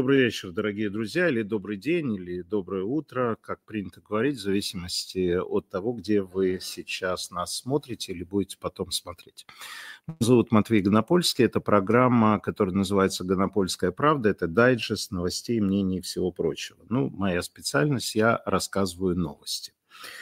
Добрый вечер, дорогие друзья, или добрый день, или доброе утро, как принято говорить, в зависимости от того, где вы сейчас нас смотрите или будете потом смотреть. Меня зовут Матвей Гонопольский, это программа, которая называется «Гонопольская правда», это дайджест новостей, мнений и всего прочего. Ну, моя специальность, я рассказываю новости.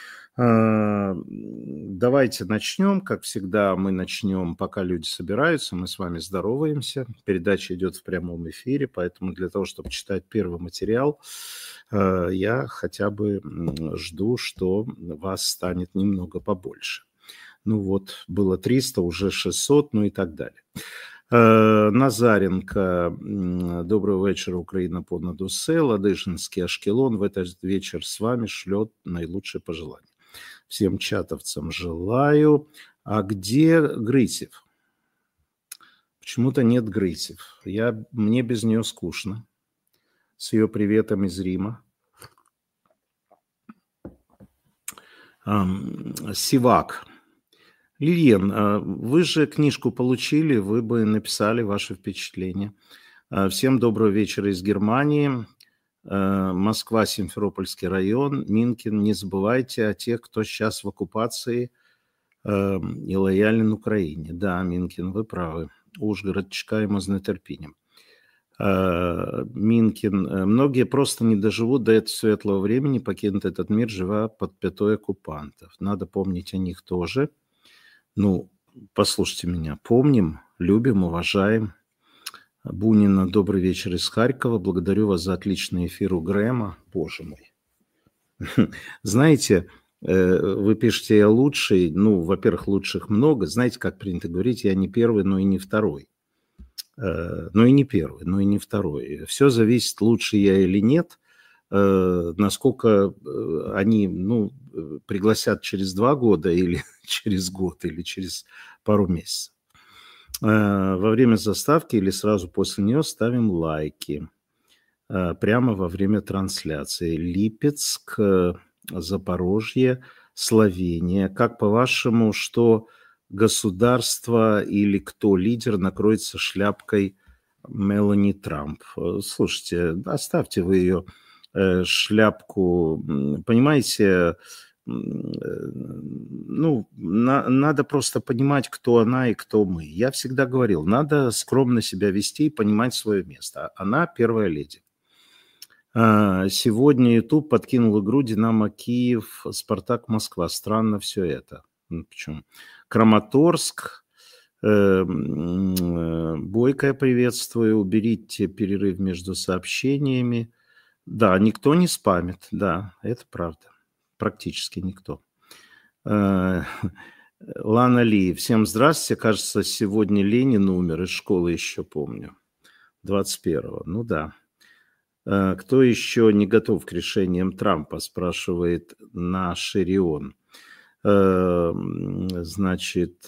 Давайте начнем. Как всегда, мы начнем, пока люди собираются. Мы с вами здороваемся. Передача идет в прямом эфире, поэтому для того, чтобы читать первый материал, я хотя бы жду, что вас станет немного побольше. Ну вот, было 300, уже 600, ну и так далее. Назаренко, доброго вечера, Украина понад усе, Ладыжинский Ашкелон в этот вечер с вами шлет наилучшие пожелания. Всем чатовцам желаю. А где Грызев? Почему-то нет Грызев. Мне без нее скучно. С ее приветом из Рима. Сивак. Лилиен, вы же книжку получили, вы бы написали ваши впечатления. Всем доброго вечера из Германии. Москва, Симферопольский район, Минкин. Не забывайте о тех, кто сейчас в оккупации и лоялен Украине. Да, Минкин, вы правы. Ужгород, чекаємо з нетерпінням. Минкин, многие просто не доживут до этого светлого времени, покинут этот мир, живя под пятой оккупантов. Надо помнить о них тоже. Ну, послушайте меня, помним, любим, уважаем. Бунина, добрый вечер из Харькова. Благодарю вас за отличный эфир у Грэма. Боже мой. Знаете, вы пишете, я лучший. Ну, во-первых, лучших много. Знаете, как принято говорить, я не первый, но и не второй. Ну и не первый, но и не второй. Все зависит, лучше я или нет, насколько они пригласят через 2 года или через год, или через пару месяцев. Во время заставки или сразу после нее ставим лайки. Прямо во время трансляции. Липецк, Запорожье, Словения. Как по-вашему, что государство или кто лидер накроется шляпкой Мелани Трамп? Слушайте, оставьте вы ее шляпку. Понимаете, надо просто понимать, кто она и кто мы. Я всегда говорил, надо скромно себя вести и понимать свое место. Она первая леди. Сегодня YouTube подкинул игру «Динамо Киев», «Спартак Москва». Странно все это. Почему? Краматорск. Бойко приветствую. Уберите перерыв между сообщениями. Да, никто не спамит. Да, это правда. Практически никто. Лана Ли, всем здравствуйте. Кажется, сегодня Ленин умер, из школы еще помню. 21-го, ну да. Кто еще не готов к решениям Трампа, спрашивает Наширион. Значит,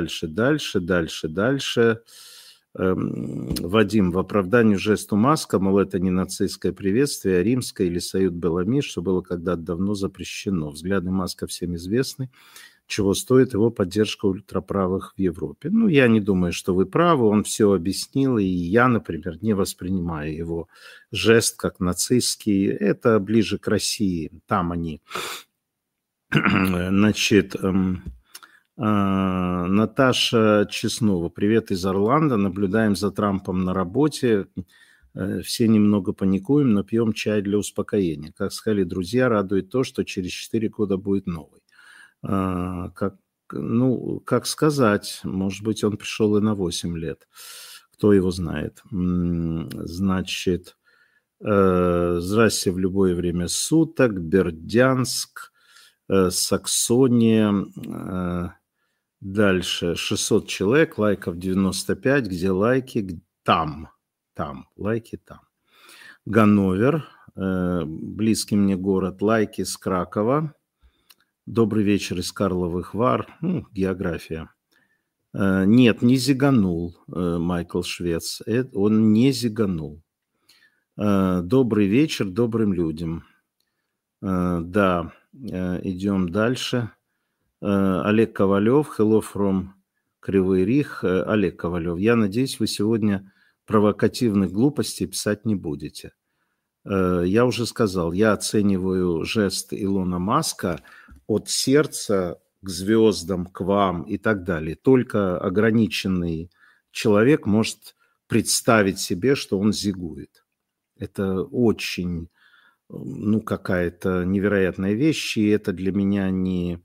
дальше. Вадим, в оправдании жесту Маска, мол, это не нацистское приветствие, а римское или Союз Беламиш, что было когда-то давно запрещено. Взгляды Маска всем известны, чего стоит его поддержка ультраправых в Европе. Ну, я не думаю, что вы правы, он все объяснил, и я, например, не воспринимаю его жест как нацистский. Это ближе к России, там они. Значит... Наташа Чеснова, привет из Орландо. Наблюдаем за Трампом на работе. Все немного паникуем, но пьем чай для успокоения. Как сказали друзья, радует то, что через 4 года будет новый. Как сказать, может быть, он пришел и на 8 лет. Кто его знает. Значит, здрасте в любое время суток. Бердянск, Саксония. Дальше 600 человек, лайков 95. Где лайки? Там. Лайки там. Ганновер, близкий мне город. Лайки с Кракова. Добрый вечер из Карловых Вар. География. Нет, не зиганул Майкл Швец. Он не зиганул. Добрый вечер добрым людям. Да, идем дальше. Олег Ковалев, hello from Кривый Рих. Олег Ковалев, я надеюсь, вы сегодня провокативных глупостей писать не будете. Я уже сказал, я оцениваю жест Илона Маска от сердца к звездам, к вам и так далее. Только ограниченный человек может представить себе, что он зигует. Это очень, какая-то невероятная вещь, и это для меня не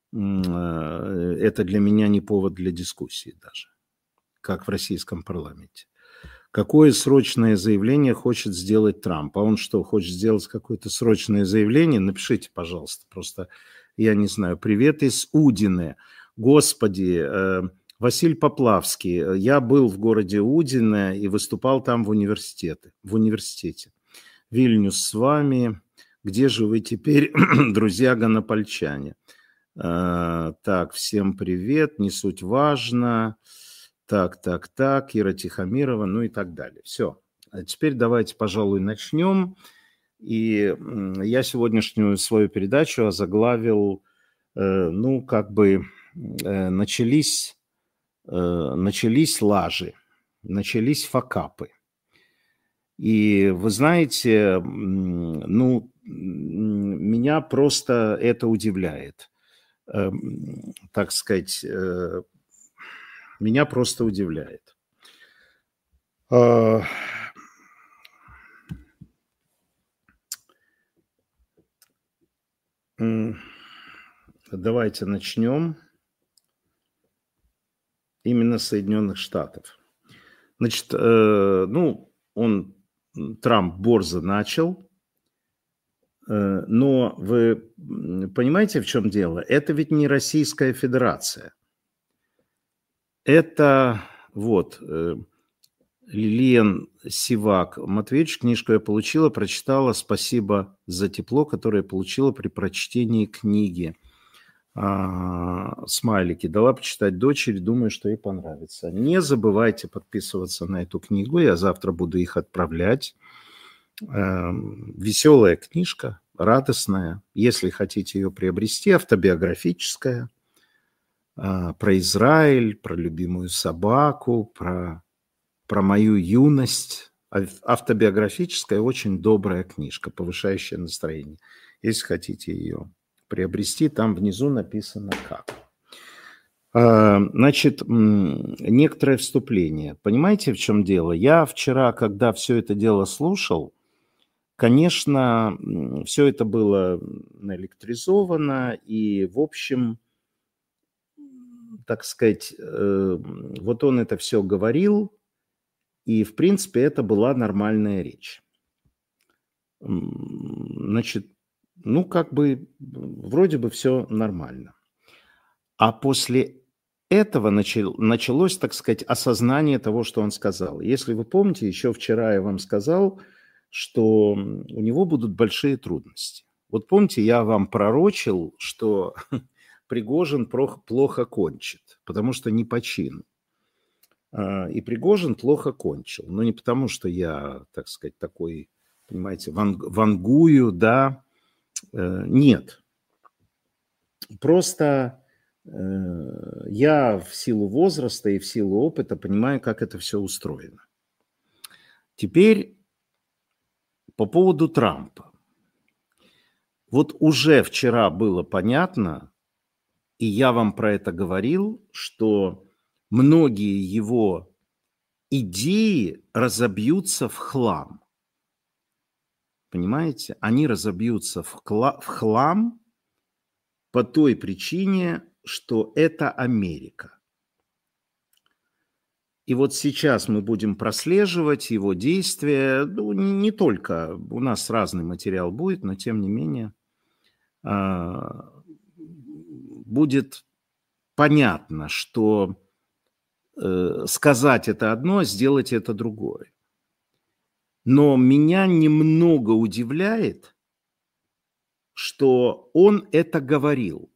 повод для дискуссии даже, как в российском парламенте. Какое срочное заявление хочет сделать Трамп? А он что, хочет сделать какое-то срочное заявление? Напишите, пожалуйста. Просто, я не знаю. Привет из Удины. Господи, Василий Поплавский. Я был в городе Удине и выступал там в университете. Вильнюс с вами. Где же вы теперь, друзья гонопольчане? Так, всем привет. Не суть важно. Так, Ира Тихомирова, и так далее. Все. А теперь давайте, пожалуй, начнем. И я сегодняшнюю свою передачу озаглавил, начались лажи, начались факапы. И вы знаете, меня просто это удивляет. Так сказать, меня просто удивляет. Давайте начнем именно с Соединенных Штатов. Значит, Трамп борзо начал, но вы понимаете, в чем дело? Это ведь не Российская Федерация. Это Лилиан Сивак Матвеевич, книжку я получила, прочитала. Спасибо за тепло, которое я получила при прочтении книги. Смайлики. Дала почитать дочери, думаю, что ей понравится. Не забывайте подписываться на эту книгу. Я завтра буду их отправлять. Веселая книжка, радостная. Если хотите ее приобрести, автобиографическая. Про Израиль, про любимую собаку, про мою юность. Автобиографическая, очень добрая книжка, повышающая настроение. Если хотите ее приобрести, там внизу написано как. Значит, некоторое вступление. Понимаете, в чем дело? Я вчера, когда все это дело слушал, конечно, все это было наэлектризовано, и, в общем, так сказать, вот он это все говорил, и, в принципе, это была нормальная речь. Значит, вроде бы все нормально. А после этого началось, так сказать, осознание того, что он сказал. Если вы помните, еще вчера я вам сказал, что у него будут большие трудности. Вот помните, я вам пророчил, что Пригожин плохо кончит, потому что не по чину. И Пригожин плохо кончил. Но не потому, что я, так сказать, такой, понимаете, вангую, да. Нет. Просто я в силу возраста и в силу опыта понимаю, как это все устроено. Теперь по поводу Трампа. Вот уже вчера было понятно, и я вам про это говорил, что многие его идеи разобьются в хлам. Понимаете? Они разобьются в хлам по той причине, что это Америка. И вот сейчас мы будем прослеживать его действия. Не только, у нас разный материал будет, но тем не менее будет понятно, что сказать это одно, а сделать это другое. Но меня немного удивляет, что он это говорил.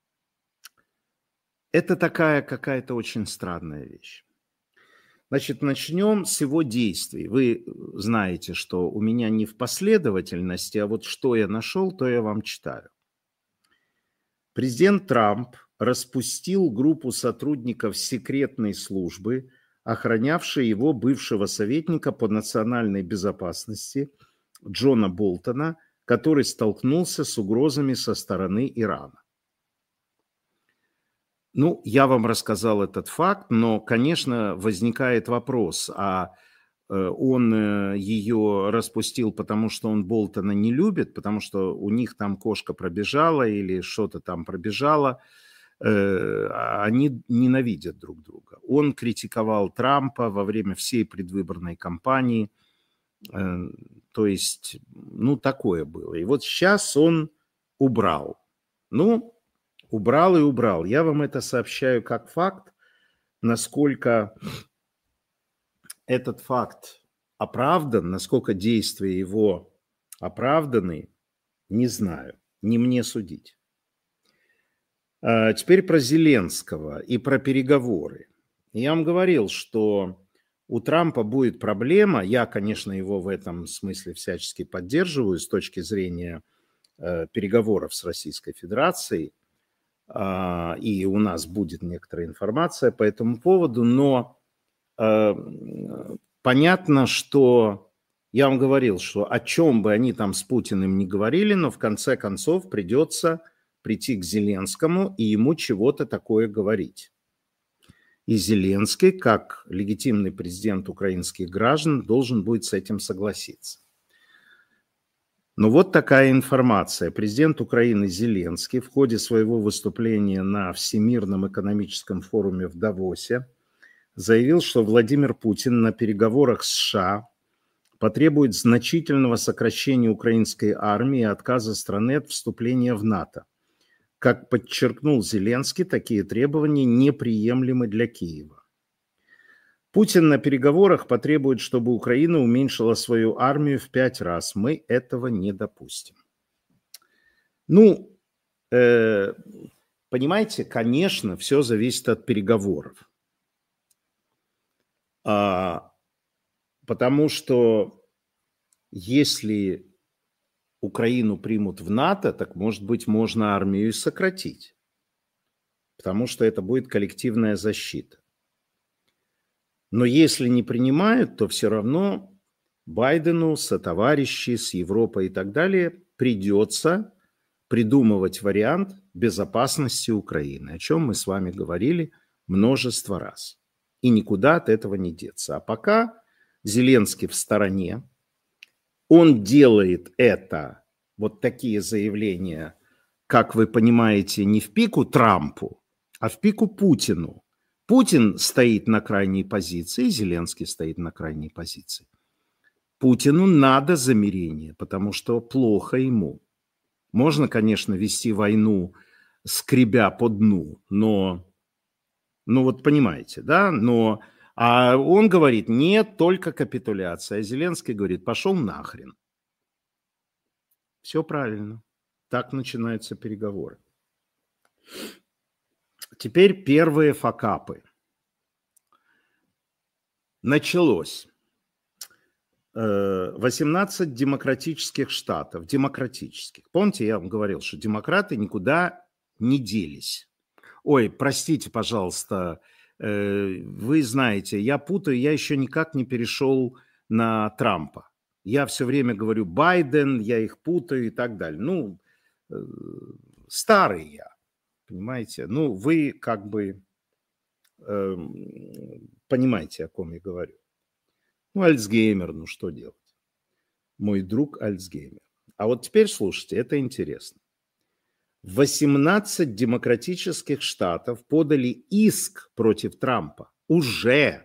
Это такая какая-то очень странная вещь. Значит, начнем с его действий. Вы знаете, что у меня не в последовательности, а вот что я нашел, то я вам читаю. Президент Трамп распустил группу сотрудников секретной службы охранявшей его бывшего советника по национальной безопасности Джона Болтона, который столкнулся с угрозами со стороны Ирана. Ну, я вам рассказал этот факт, но, конечно, возникает вопрос, а он ее распустил, потому что он Болтона не любит, потому что у них там кошка пробежала или что-то там пробежало, они ненавидят друг друга. Он критиковал Трампа во время всей предвыборной кампании, то есть, ну, такое было. И вот сейчас он убрал. Ну, убрал и убрал. Я вам это сообщаю как факт. Насколько этот факт оправдан, насколько действия его оправданы, не знаю. Не мне судить. Теперь про Зеленского и про переговоры. Я вам говорил, что у Трампа будет проблема. Я, конечно, его в этом смысле всячески поддерживаю с точки зрения переговоров с Российской Федерацией. И у нас будет некоторая информация по этому поводу, но понятно, что я вам говорил, что о чем бы они там с Путиным не говорили, но в конце концов придется прийти к Зеленскому и ему чего-то такое говорить. И Зеленский, как легитимный президент украинских граждан, должен будет с этим согласиться. Но вот такая информация. Президент Украины Зеленский в ходе своего выступления на Всемирном экономическом форуме в Давосе заявил, что Владимир Путин на переговорах с США потребует значительного сокращения украинской армии и отказа страны от вступления в НАТО. Как подчеркнул Зеленский, такие требования неприемлемы для Киева. Путин на переговорах потребует, чтобы Украина уменьшила свою армию в 5 раз. Мы этого не допустим. Ну, понимаете, конечно, все зависит от переговоров. Потому что если Украину примут в НАТО, так, может быть, можно армию и сократить. Потому что это будет коллективная защита. Но если не принимают, то все равно Байдену, сотоварищи, с Европой и так далее придется придумывать вариант безопасности Украины, о чем мы с вами говорили множество раз. И никуда от этого не деться. А пока Зеленский в стороне, он делает это, вот такие заявления, как вы понимаете, не в пику Трампу, а в пику Путину. Путин стоит на крайней позиции, Зеленский стоит на крайней позиции. Путину надо замирение, потому что плохо ему. Можно, конечно, вести войну, скребя по дну, но, ну вот понимаете, да, но... А он говорит, нет, только капитуляция. А Зеленский говорит, пошел нахрен. Все правильно. Так начинаются переговоры. Теперь первые факапы. Началось. 18 демократических штатов. Демократических. Помните, я вам говорил, что демократы никуда не делись. Ой, простите, пожалуйста, вы знаете, я путаю, я еще никак не перешел на Трампа. Я все время говорю Байден, я их путаю и так далее. Ну, старый я, понимаете. Ну, вы как бы понимаете, о ком я говорю. Ну, Альцгеймер, ну что делать? Мой друг Альцгеймер. А вот теперь слушайте, это интересно. 18 демократических штатов подали иск против Трампа. Уже.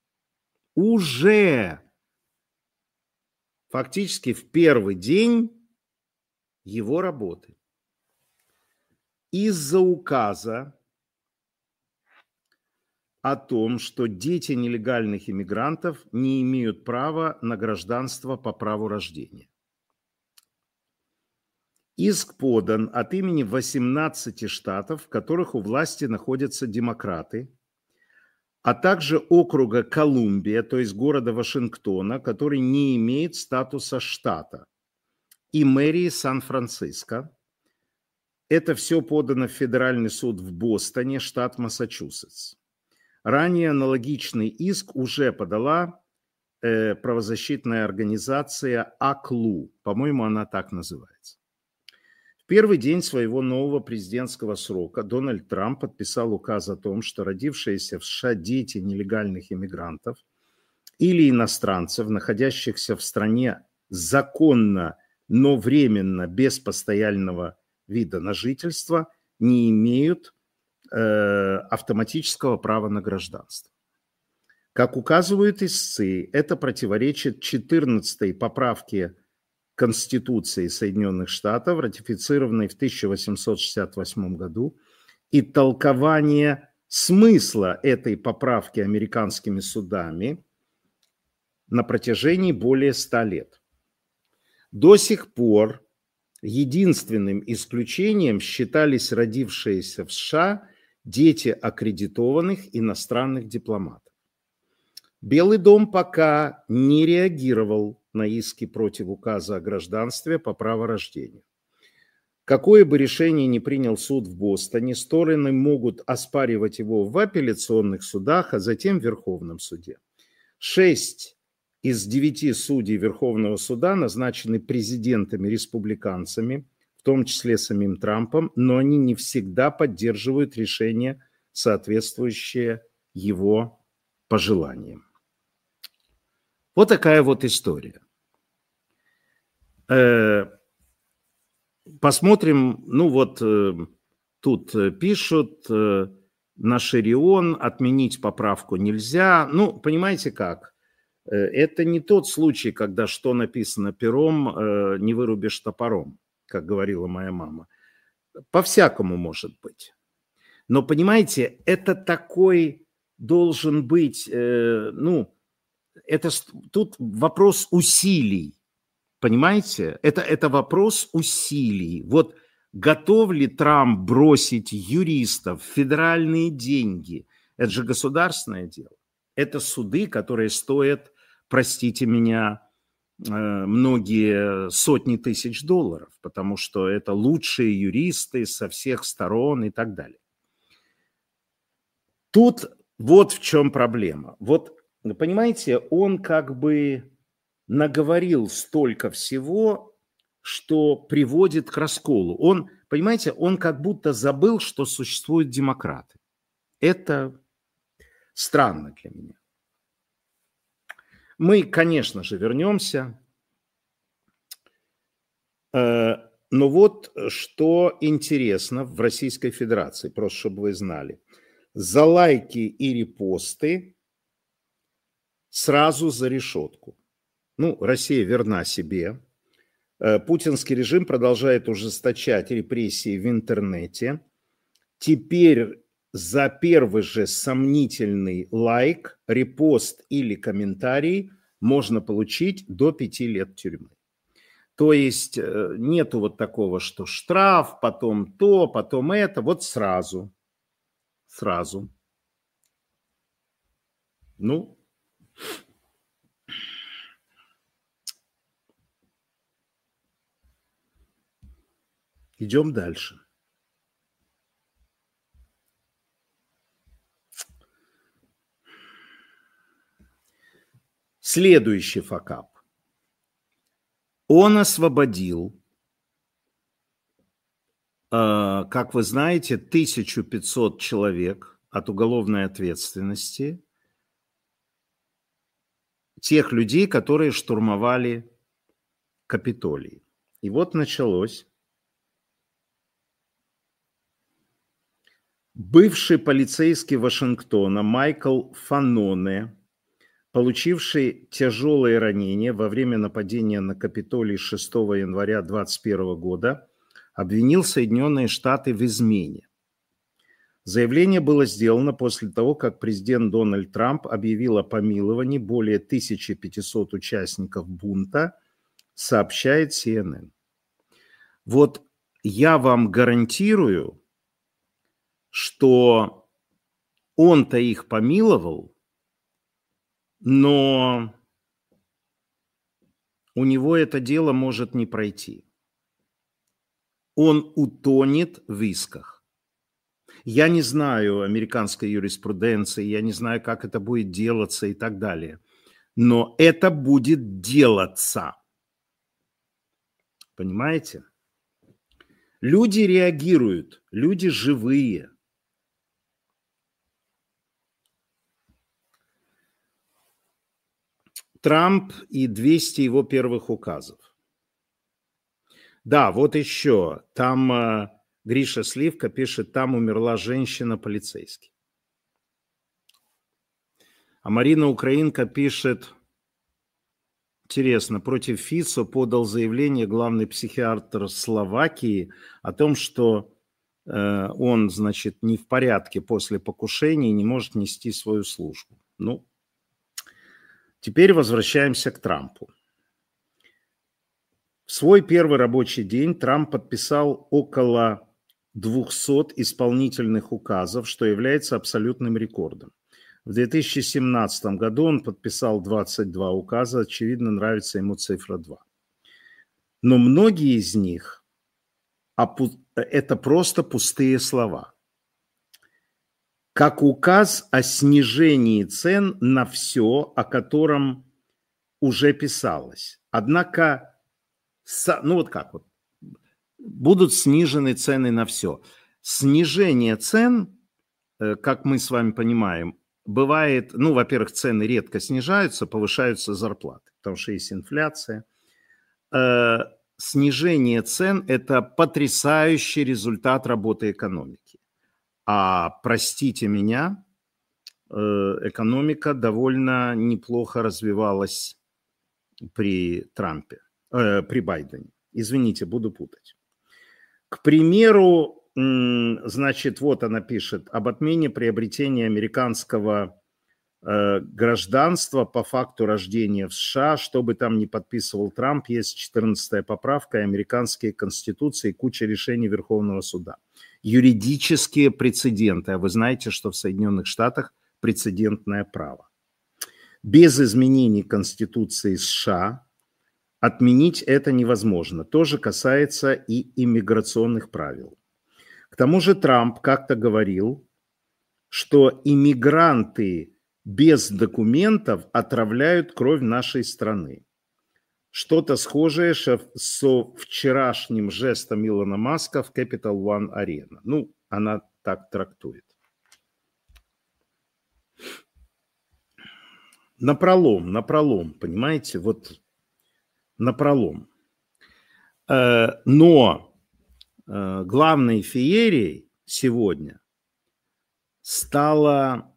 Фактически в первый день его работы. Из-за указа о том, что дети нелегальных иммигрантов не имеют права на гражданство по праву рождения. Иск подан от имени 18 штатов, в которых у власти находятся демократы, а также округа Колумбия, то есть города Вашингтона, который не имеет статуса штата, и мэрии Сан-Франциско. Это все подано в федеральный суд в Бостоне, штат Массачусетс. Ранее аналогичный иск уже подала правозащитная организация АКЛУ. По-моему, она так называется. В первый день своего нового президентского срока Дональд Трамп подписал указ о том, что родившиеся в США дети нелегальных иммигрантов или иностранцев, находящихся в стране законно, но временно без постоянного вида на жительство, не имеют автоматического права на гражданство. Как указывают истцы, это противоречит 14-й поправке Конституции Соединенных Штатов, ратифицированной в 1868 году, и толкование смысла этой поправки американскими судами на протяжении более 100 лет. До сих пор единственным исключением считались родившиеся в США дети аккредитованных иностранных дипломатов. Белый дом пока не реагировал на иски против указа о гражданстве по праву рождения. Какое бы решение ни принял суд в Бостоне, стороны могут оспаривать его в апелляционных судах, а затем в Верховном суде. 6 из 9 судей Верховного суда назначены президентами-республиканцами, в том числе самим Трампом, но они не всегда поддерживают решения, соответствующие его пожеланиям. Вот такая вот история. Посмотрим, ну вот тут пишут, на Ширион отменить поправку нельзя. Ну, понимаете как? Это не тот случай, когда что написано пером, не вырубишь топором, как говорила моя мама. По-всякому может быть. Но, понимаете, это такой должен быть, тут вопрос усилий, понимаете? Это вопрос усилий. Вот готов ли Трамп бросить юристов, федеральные деньги? Это же государственное дело. Это суды, которые стоят, простите меня, многие сотни тысяч долларов, потому что это лучшие юристы со всех сторон и так далее. Тут вот в чем проблема. Вот, понимаете, он как бы наговорил столько всего, что приводит к расколу. Он, понимаете, он как будто забыл, что существуют демократы. Это странно для меня. Мы, конечно же, вернемся. Но вот что интересно в Российской Федерации, просто чтобы вы знали. За лайки и репосты сразу за решетку. Ну, Россия верна себе. Путинский режим продолжает ужесточать репрессии в интернете. Теперь за первый же сомнительный лайк, репост или комментарий можно получить до 5 лет тюрьмы. То есть нету вот такого, что штраф, потом то, потом это, вот сразу. Сразу. Ну, идем дальше. Следующий факап. Он освободил, как вы знаете, 1500 человек от уголовной ответственности, тех людей, которые штурмовали Капитолий. И вот началось. Бывший полицейский Вашингтона Майкл Фаноне, получивший тяжелые ранения во время нападения на Капитолий 6 января 2021 года, обвинил Соединенные Штаты в измене. Заявление было сделано после того, как президент Дональд Трамп объявил о помиловании более 1500 участников бунта, сообщает CNN. Вот я вам гарантирую, что он-то их помиловал, но у него это дело может не пройти. Он утонет в исках. Я не знаю американской юриспруденции, я не знаю, как это будет делаться и так далее. Но это будет делаться. Понимаете? Люди реагируют, люди живые. Трамп и 200 его первых указов. Да, вот еще. Там Гриша Сливка пишет, там умерла женщина-полицейский. А Марина Украинка пишет, интересно, против Фицо подал заявление главный психиатр Словакии о том, что он, значит, не в порядке после покушения и не может нести свою службу. Ну, теперь возвращаемся к Трампу. В свой первый рабочий день Трамп подписал около 200 исполнительных указов, что является абсолютным рекордом. В 2017 году он подписал 22 указа, очевидно, нравится ему цифра 2. Но многие из них это просто пустые слова. Как указ о снижении цен на все, о котором уже писалось. Однако, ну вот как вот, будут снижены цены на все. Снижение цен, как мы с вами понимаем, бывает, ну, во-первых, цены редко снижаются, повышаются зарплаты, потому что есть инфляция. Снижение цен – это потрясающий результат работы экономики. А, простите меня, экономика довольно неплохо развивалась при Трампе, при Байдене. Извините, буду путать. К примеру, значит, вот она пишет об отмене приобретения американского гражданства по факту рождения в США, что бы там ни подписывал Трамп, есть 14-я поправка и американские конституции, куча решений Верховного суда. Юридические прецеденты. А вы знаете, что в Соединенных Штатах прецедентное право. Без изменений Конституции США отменить это невозможно. Тоже касается и иммиграционных правил. К тому же Трамп как-то говорил, что иммигранты без документов отравляют кровь нашей страны. Что-то схожее со вчерашним жестом Илона Маска в Capital One Arena. Ну, она так трактует. Напролом, понимаете, вот напролом. Но главной феерией сегодня стало,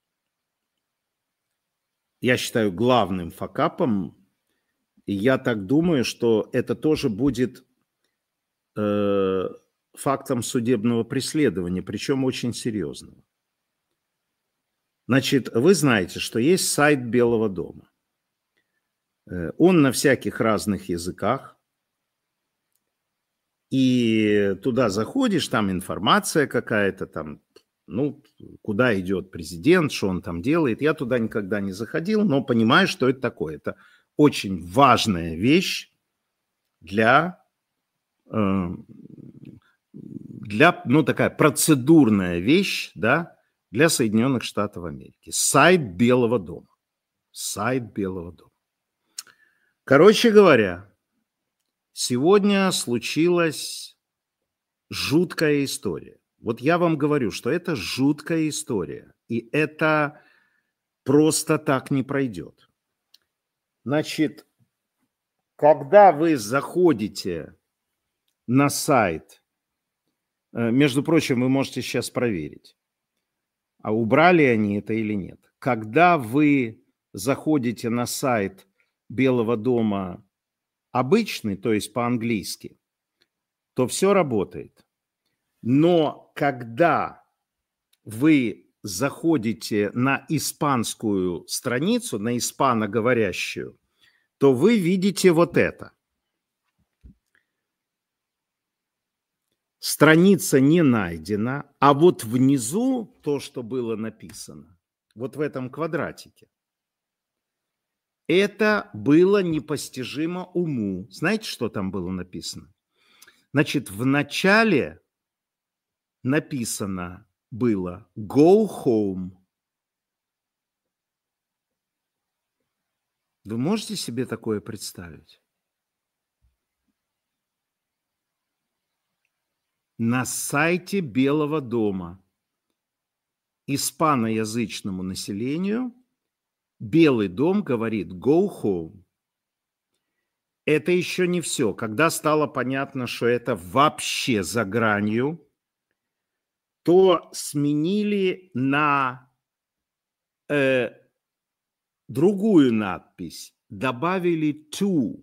я считаю, главным факапом, и я так думаю, что это тоже будет фактом судебного преследования, причем очень серьезного. Значит, вы знаете, что есть сайт Белого дома. Он на всяких разных языках. И туда заходишь, там информация какая-то, там, ну, куда идет президент, что он там делает. Я туда никогда не заходил, но понимаю, что это такое. Это очень важная вещь для, ну, такая процедурная вещь, да, для Соединенных Штатов Америки. Сайт Белого дома. Сайт Белого дома. Короче говоря, сегодня случилась жуткая история. Вот я вам говорю, что это жуткая история. И это просто так не пройдет. Значит, когда вы заходите на сайт, между прочим, вы можете сейчас проверить, а убрали они это или нет. Когда вы заходите на сайт Белого дома обычный, то есть по-английски, то все работает. Но когда вы заходите на испанскую страницу, на испаноговорящую, то вы видите вот это. Страница не найдена, а вот внизу то, что было написано, вот в этом квадратике, это было непостижимо уму. Знаете, что там было написано? Значит, в начале написано было go home. Вы можете себе такое представить? На сайте Белого дома испаноязычному населению Белый дом говорит go home. Это еще не все. Когда стало понятно, что это вообще за гранью, то сменили на другую надпись. Добавили to.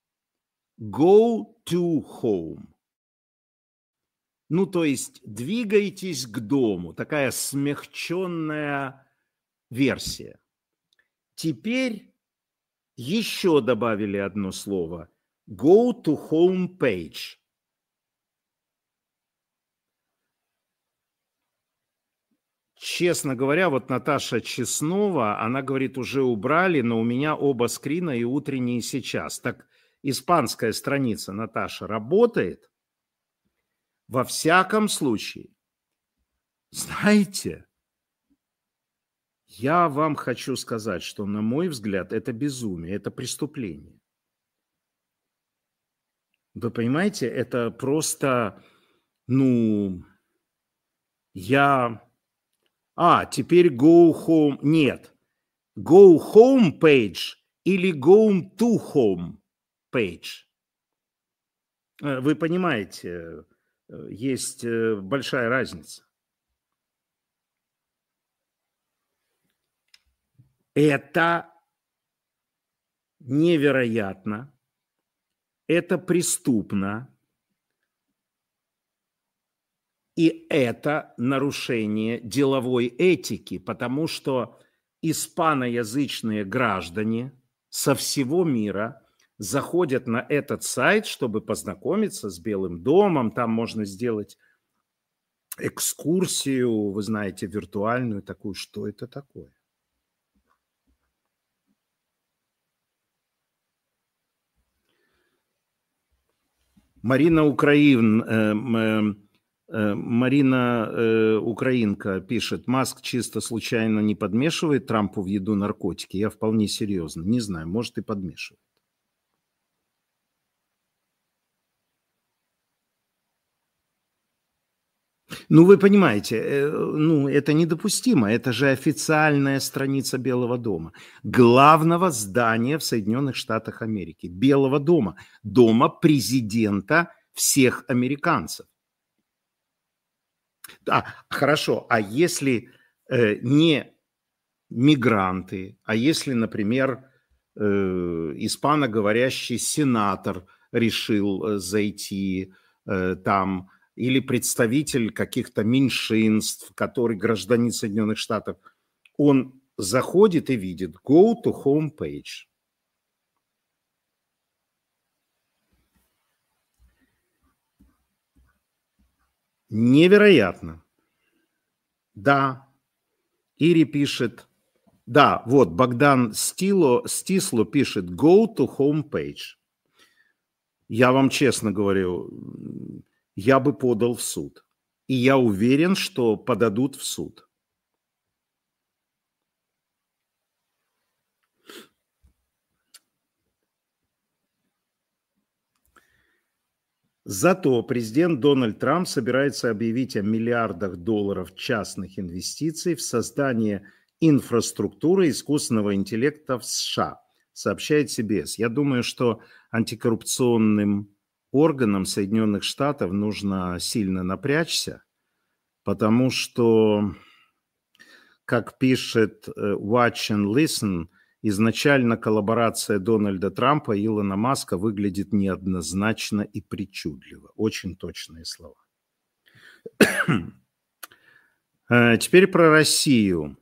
Go to home. Ну, то есть двигайтесь к дому. Такая смягченная версия. Теперь еще добавили одно слово. Go to home page. Честно говоря, вот Наташа Чеснова, она говорит, уже убрали, но у меня оба скрина, и утренний, и сейчас. Так испанская страница, Наташа, работает? Во всяком случае, знаете, я вам хочу сказать, что, на мой взгляд, это безумие, это преступление. Вы понимаете, это просто, теперь go home, нет, go home page или go to home page. Вы понимаете, есть большая разница. Это невероятно, это преступно, и это нарушение деловой этики, потому что испаноязычные граждане со всего мира заходят на этот сайт, чтобы познакомиться с Белым домом. Там можно сделать экскурсию, вы знаете, виртуальную такую. Что это такое? Марина Украинка пишет, Маск чисто случайно не подмешивает Трампу в еду наркотики? Я вполне серьезно. Не знаю, может и подмешивает. Ну, вы понимаете, это недопустимо. Это же официальная страница Белого дома. Главного здания в Соединенных Штатах Америки. Белого дома. Дома президента всех американцев. Хорошо. А если не мигранты, а если, например, испаноговорящий сенатор решил зайти там, или представитель каких-то меньшинств, который гражданин Соединенных Штатов, он заходит и видит go to home page. Невероятно. Да. Ири пишет, да, вот Богдан Стисло пишет go to home page. Я вам честно говорю, я бы подал в суд. И я уверен, что подадут в суд. Зато президент Дональд Трамп собирается объявить о миллиардах долларов частных инвестиций в создание инфраструктуры искусственного интеллекта в США, сообщает CBS. Я думаю, что антикоррупционным органам Соединенных Штатов нужно сильно напрячься, потому что, как пишет Watch and Listen, изначально коллаборация Дональда Трампа и Илона Маска выглядит неоднозначно и причудливо. Очень точные слова. Теперь про Россию.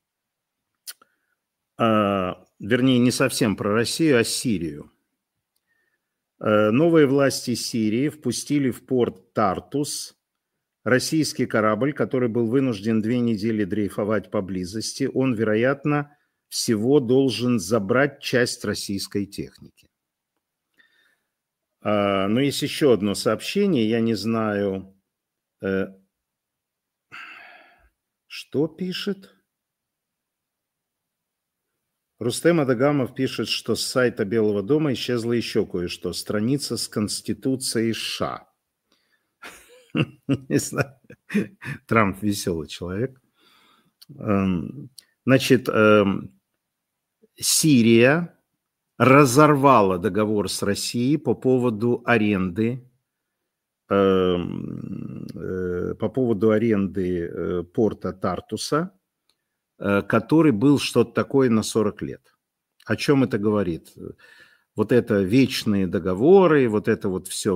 Вернее, не совсем про Россию, а Сирию. Новые власти Сирии впустили в порт Тартус российский корабль, который был вынужден 2 недели дрейфовать поблизости. Он, вероятно, всего должен забрать часть российской техники. Но есть еще одно сообщение, я не знаю, Что пишет? Рустем Адагамов пишет, что с сайта Белого дома исчезло еще кое-что. Страница с Конституцией США. Не знаю. Трамп веселый человек. Значит, Сирия разорвала договор с Россией по поводу аренды порта Тартуса, который был что-то такое на 40 лет. О чем это говорит? Вот это вечные договоры, вот это вот все.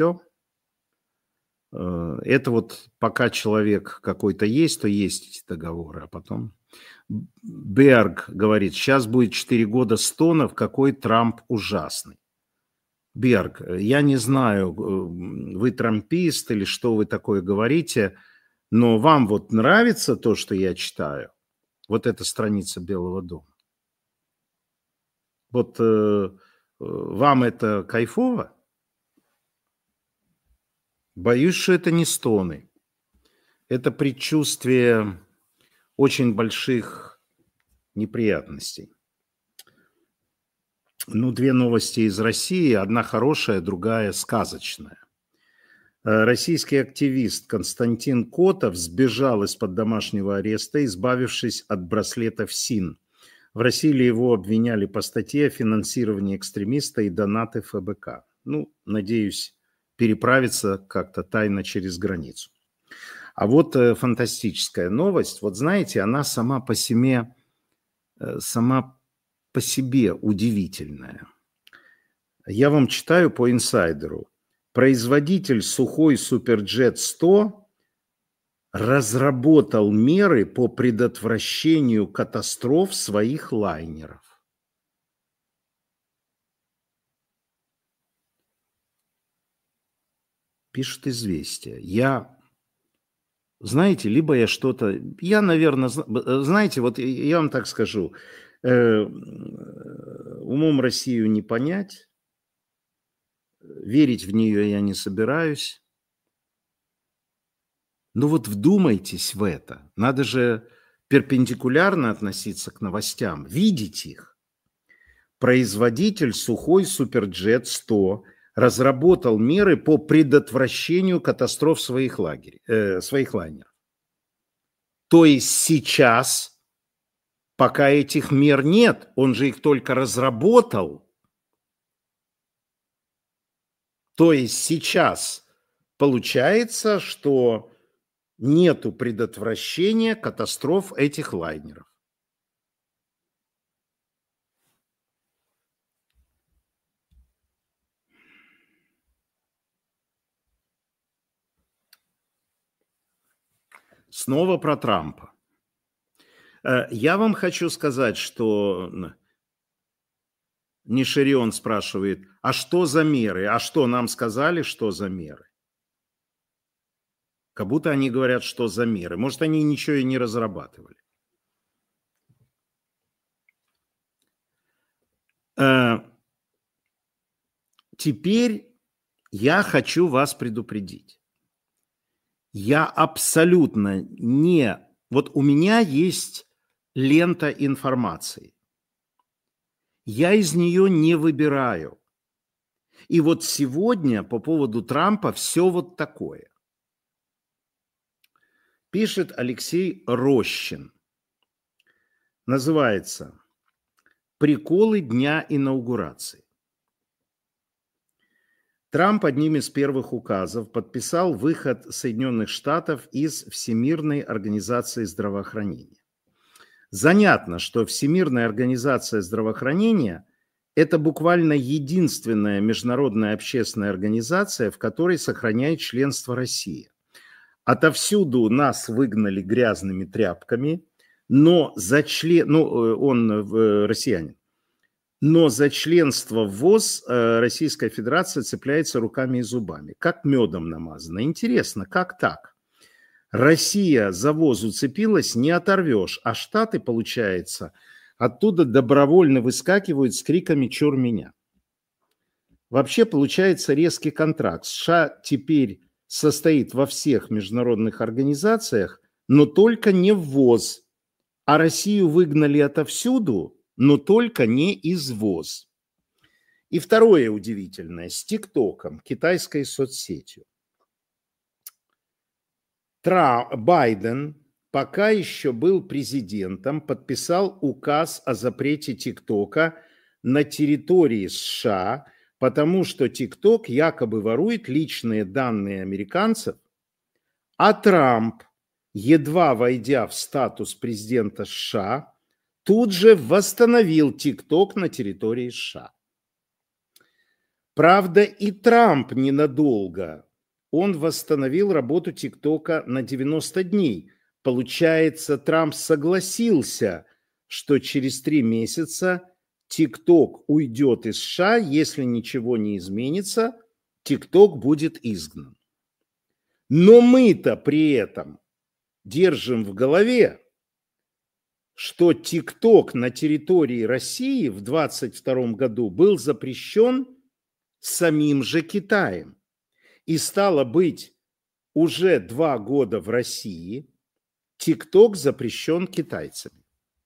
Это вот пока человек какой-то есть, то есть эти договоры, а потом... Берг говорит, сейчас будет 4 года стонов, какой Трамп ужасный. Берг, я не знаю, вы трампист или что вы такое говорите, но вам вот нравится то, что я читаю? Вот эта страница Белого дома. Вот вам это кайфово? Боюсь, что это не стоны. Это предчувствие очень больших неприятностей. Ну, 2 новости из России. Одна хорошая, другая сказочная. Российский активист Константин Котов сбежал из-под домашнего ареста, избавившись от браслетов СИН. В России его обвиняли по статье о финансировании экстремиста и донаты ФБК. Ну, надеюсь, переправиться как-то тайно через границу. А вот фантастическая новость. Вот знаете, она сама по себе удивительная. Я вам читаю по инсайдеру. Производитель Сухой Суперджет-100 разработал меры по предотвращению катастроф своих лайнеров. Пишет «Известия». Знаете, либо я что-то... Я, наверное... Знаете, вот я вам так скажу. Умом Россию не понять. Верить в нее я не собираюсь. Но вот вдумайтесь в это. Надо же перпендикулярно относиться к новостям, видеть их. Производитель Сухой Суперджет-100 разработал меры по предотвращению катастроф своих лайнеров. То есть сейчас, пока этих мер нет, он же их только разработал. То есть сейчас получается, что нету предотвращения катастроф этих лайнеров. Снова про Трампа. Я вам хочу сказать, что Ниширион спрашивает, а что за меры? А что нам сказали, что за меры? Как будто они говорят, что за меры. Может, они ничего и не разрабатывали. Теперь я хочу вас предупредить. Я абсолютно не... Вот у меня есть лента информации. Я из нее не выбираю. И вот сегодня по поводу Трампа все вот такое. Пишет Алексей Рощин. Называется «Приколы дня инаугурации». Трамп одним из первых указов подписал выход Соединенных Штатов из Всемирной организации здравоохранения. Занятно, что Всемирная организация здравоохранения – это буквально единственная международная общественная организация, в которой сохраняет членство Россия. Отовсюду нас выгнали грязными тряпками, но за россиянин. Но за членство в ВОЗ Российская Федерация цепляется руками и зубами. Как медом намазано. Интересно, как так? Россия за ВОЗ уцепилась, не оторвешь, а Штаты, получается, оттуда добровольно выскакивают с криками «Чур меня!». Вообще получается резкий контракт. США теперь состоит во всех международных организациях, но только не ввоз, а Россию выгнали отовсюду, но только не извоз. И второе удивительное, с ТикТоком, китайской соцсетью. Байден, пока еще был президентом, подписал указ о запрете ТикТока на территории США, потому что ТикТок якобы ворует личные данные американцев, а Трамп, едва войдя в статус президента США, тут же восстановил ТикТок на территории США. Правда, и Трамп ненадолго. Он восстановил работу ТикТока на 90 дней. Получается, Трамп согласился, что через 3 месяца ТикТок уйдет из США, если ничего не изменится, ТикТок будет изгнан. Но мы-то при этом держим в голове, что ТикТок на территории России в 2022 году был запрещен самим же Китаем. И стало быть, уже 2 года в России ТикТок запрещен китайцами.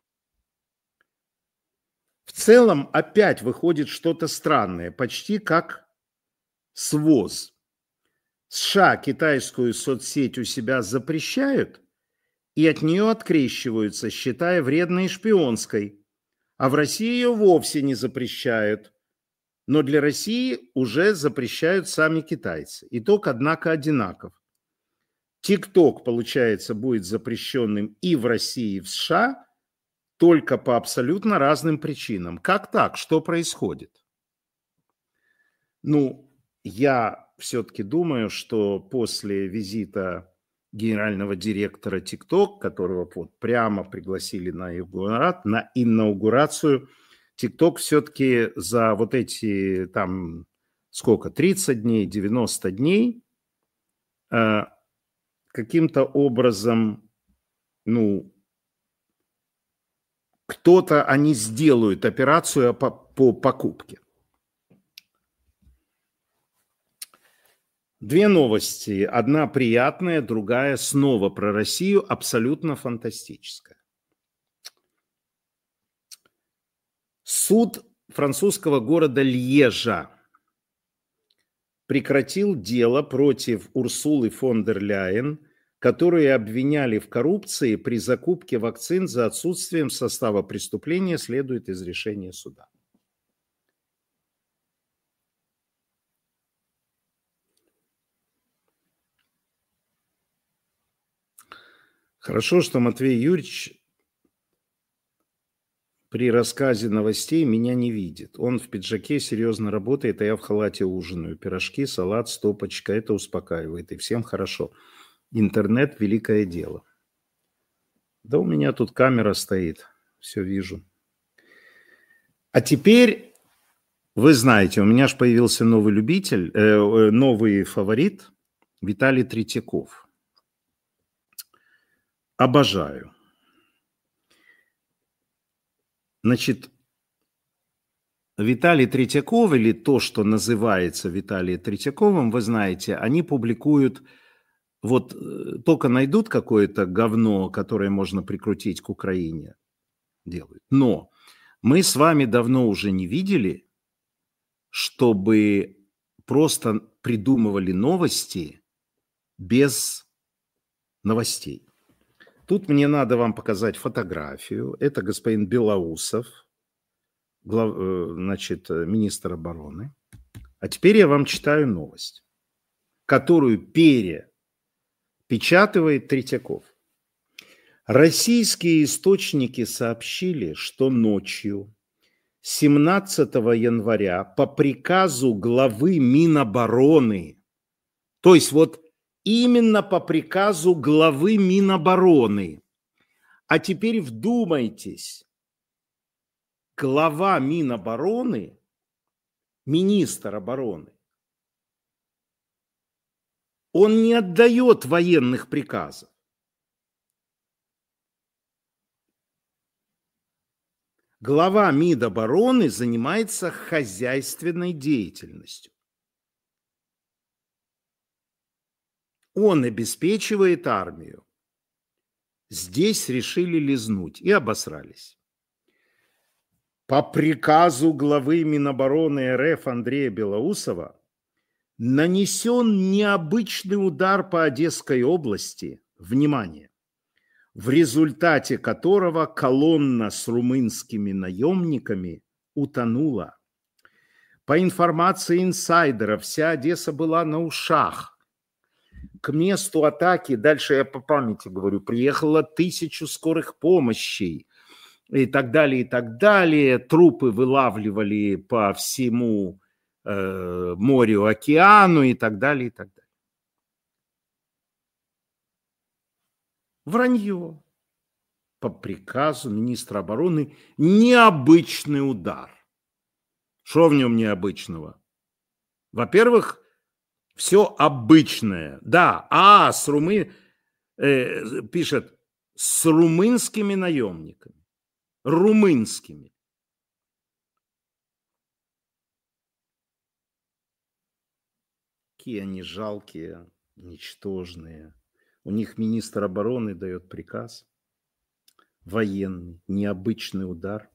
В целом опять выходит что-то странное, почти как с ВОЗ. США китайскую соцсеть у себя запрещают и от нее открещиваются, считая вредной и шпионской, а в России ее вовсе не запрещают. Но для России уже запрещают сами китайцы. Итог, однако, одинаков. ТикТок, получается, будет запрещенным и в России, и в США, только по абсолютно разным причинам. Как так? Что происходит? Ну, я все-таки думаю, что после визита генерального директора ТикТок, которого вот прямо пригласили на инаугурацию, ТикТок все-таки за вот эти там сколько, 30 дней, 90 дней каким-то образом, ну, кто-то, они сделают операцию по покупке. 2 новости. Одна приятная, другая снова про Россию, абсолютно фантастическая. Суд французского города Льежа прекратил дело против Урсулы фон дер Ляйен, которую обвиняли в коррупции при закупке вакцин за отсутствием состава преступления, следует из решения суда. Хорошо, что Матвей Юрьевич при рассказе новостей меня не видит. Он в пиджаке серьезно работает, а я в халате ужинаю. Пирожки, салат, стопочка. Это успокаивает. И всем хорошо. Интернет – великое дело. Да у меня тут камера стоит. Все вижу. А теперь, вы знаете, у меня же появился новый любитель, новый фаворит – Виталий Третьяков. Обожаю. Значит, Виталий Третьяков, или то, что называется Виталием Третьяковым, вы знаете, они публикуют, вот только найдут какое-то говно, которое можно прикрутить к Украине, делают. Но мы с вами давно уже не видели, чтобы просто придумывали новости без новостей. Тут мне надо вам показать фотографию. Это господин Белоусов, значит, министр обороны. А теперь я вам читаю новость, которую перепечатывает Третьяков. Российские источники сообщили, что ночью 17 января по приказу главы Минобороны, то есть вот именно по приказу главы Минобороны. А теперь вдумайтесь, глава Минобороны, министр обороны, он не отдает военных приказов. Глава Минобороны занимается хозяйственной деятельностью. Он обеспечивает армию. Здесь решили лизнуть и обосрались. По приказу главы Минобороны РФ Андрея Белоусова нанесен необычный удар по Одесской области, внимание, в результате которого колонна с румынскими наемниками утонула. По информации инсайдеров, вся Одесса была на ушах. К месту атаки, дальше я по памяти говорю, приехало 1000 скорых помощей и так далее, и так далее. Трупы вылавливали по всему морю, океану и так далее, и так далее. Вранье. По приказу министра обороны необычный удар. Что в нем необычного? Во-первых, все обычное. Да, пишет, с румынскими наемниками. Румынскими. Какие они жалкие, ничтожные. У них министр обороны дает приказ. Военный, необычный удар.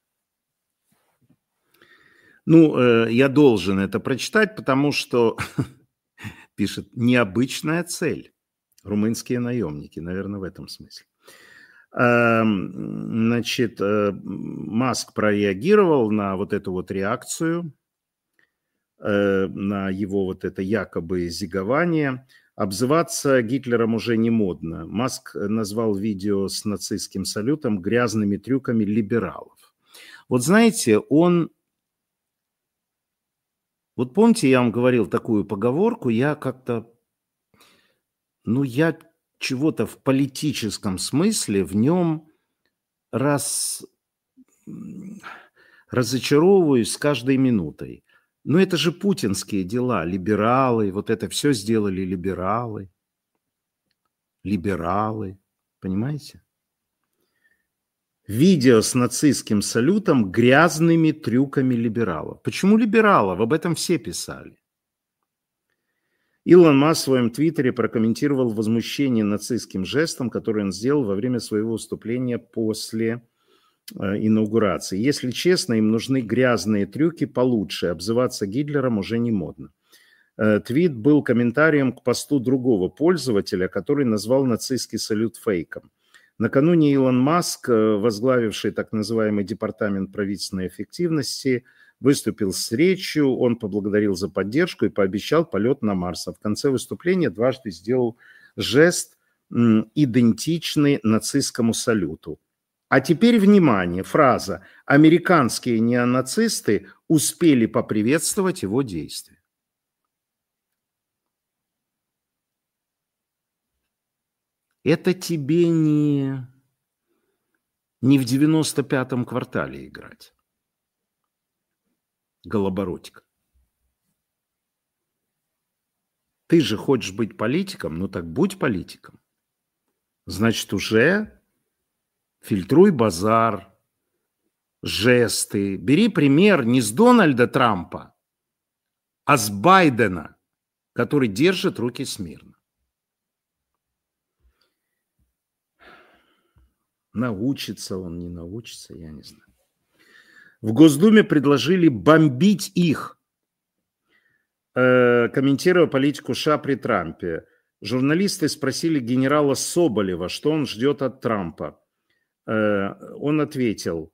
Ну, я должен это прочитать, потому что пишет необычная цель. Румынские наемники, наверное, в этом смысле. Значит, Маск прореагировал на вот эту вот реакцию, на его вот это якобы зигование. Обзываться Гитлером уже не модно. Маск назвал видео с нацистским салютом грязными трюками либералов. Вот знаете, вот помните, я вам говорил такую поговорку, я чего-то в политическом смысле в нем разочаровываюсь с каждой минутой. Но это же путинские дела, либералы, вот это все сделали либералы. Либералы, понимаете? Видео с нацистским салютом грязными трюками либералов. Почему либералов? Об этом все писали. Илон Маск в своем твиттере прокомментировал возмущение нацистским жестом, который он сделал во время своего выступления после инаугурации. Если честно, им нужны грязные трюки получше. Обзываться Гитлером уже не модно. Твит был комментарием к посту другого пользователя, который назвал нацистский салют фейком. Накануне Илон Маск, возглавивший так называемый департамент правительственной эффективности, выступил с речью, он поблагодарил за поддержку и пообещал полет на Марс. А в конце выступления дважды сделал жест, идентичный нацистскому салюту. А теперь, внимание, фраза «Американские неонацисты успели поприветствовать его действия». Это тебе не в 95-м квартале играть. Голобородько. Ты же хочешь быть политиком, ну так будь политиком. Значит, уже фильтруй базар, жесты. Бери пример не с Дональда Трампа, а с Байдена, который держит руки смирно. Научится он, не научится, я не знаю. В Госдуме предложили бомбить их, комментируя политику США при Трампе. Журналисты спросили генерала Соболева, что он ждет от Трампа. Он ответил,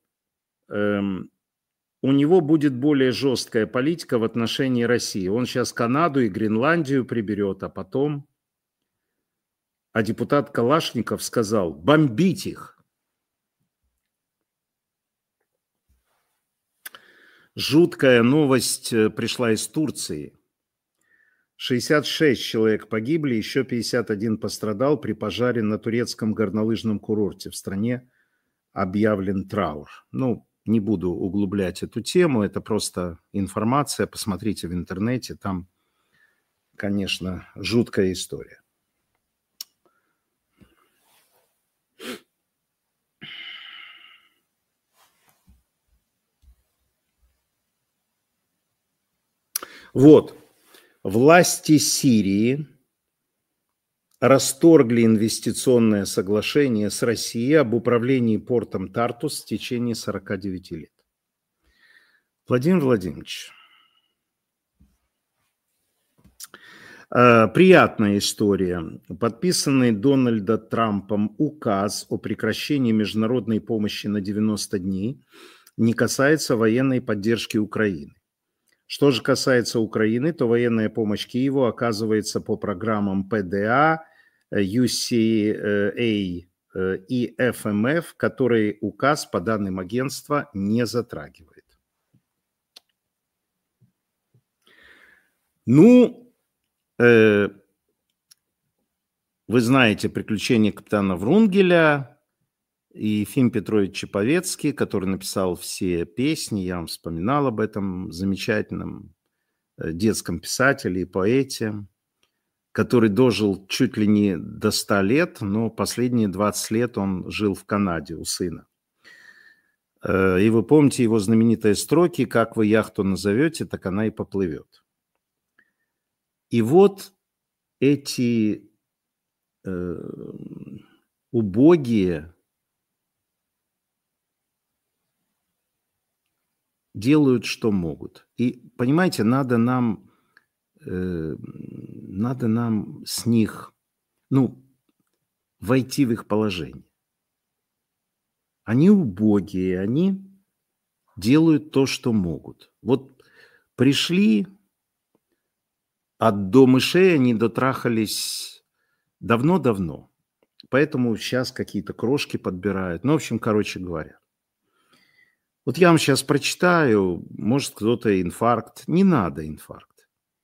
у него будет более жесткая политика в отношении России. Он сейчас Канаду и Гренландию приберет, а потом... А депутат Калашников сказал, бомбить их. Жуткая новость пришла из Турции. 66 человек погибли, еще 51 пострадал при пожаре на турецком горнолыжном курорте. В стране объявлен траур. Ну, не буду углублять эту тему, это просто информация. Посмотрите в интернете, там, конечно, жуткая история. Вот, власти Сирии расторгли инвестиционное соглашение с Россией об управлении портом Тартус в течение 49 лет. Владимир Владимирович, приятная история. Подписанный Дональдом Трампом указ о прекращении международной помощи на 90 дней не касается военной поддержки Украины. Что же касается Украины, то военная помощь Киеву оказывается по программам ПДА, USAA и FMF, которые указ, по данным агентства, не затрагивает. Ну, вы знаете «Приключения капитана Врунгеля» и Ефим Петрович Чеповецкий, который написал все песни, я вам вспоминал об этом замечательном детском писателе и поэте, который дожил чуть ли не до 100 лет, но последние 20 лет он жил в Канаде у сына. И вы помните его знаменитые строки «Как вы яхту назовете, так она и поплывет». И вот эти убогие делают, что могут. И, понимаете, надо нам с них, войти в их положение. Они убогие, они делают то, что могут. Вот пришли, а до мышей они дотрахались давно-давно. Поэтому сейчас какие-то крошки подбирают. В общем, короче говоря. Вот я вам сейчас прочитаю, может, кто-то инфаркт. Не надо инфаркт.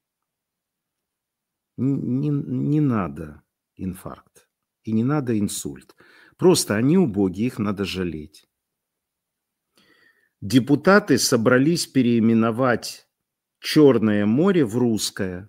Не надо инфаркт. И не надо инсульт. Просто они убогие, их надо жалеть. Депутаты собрались переименовать Черное море в Русское.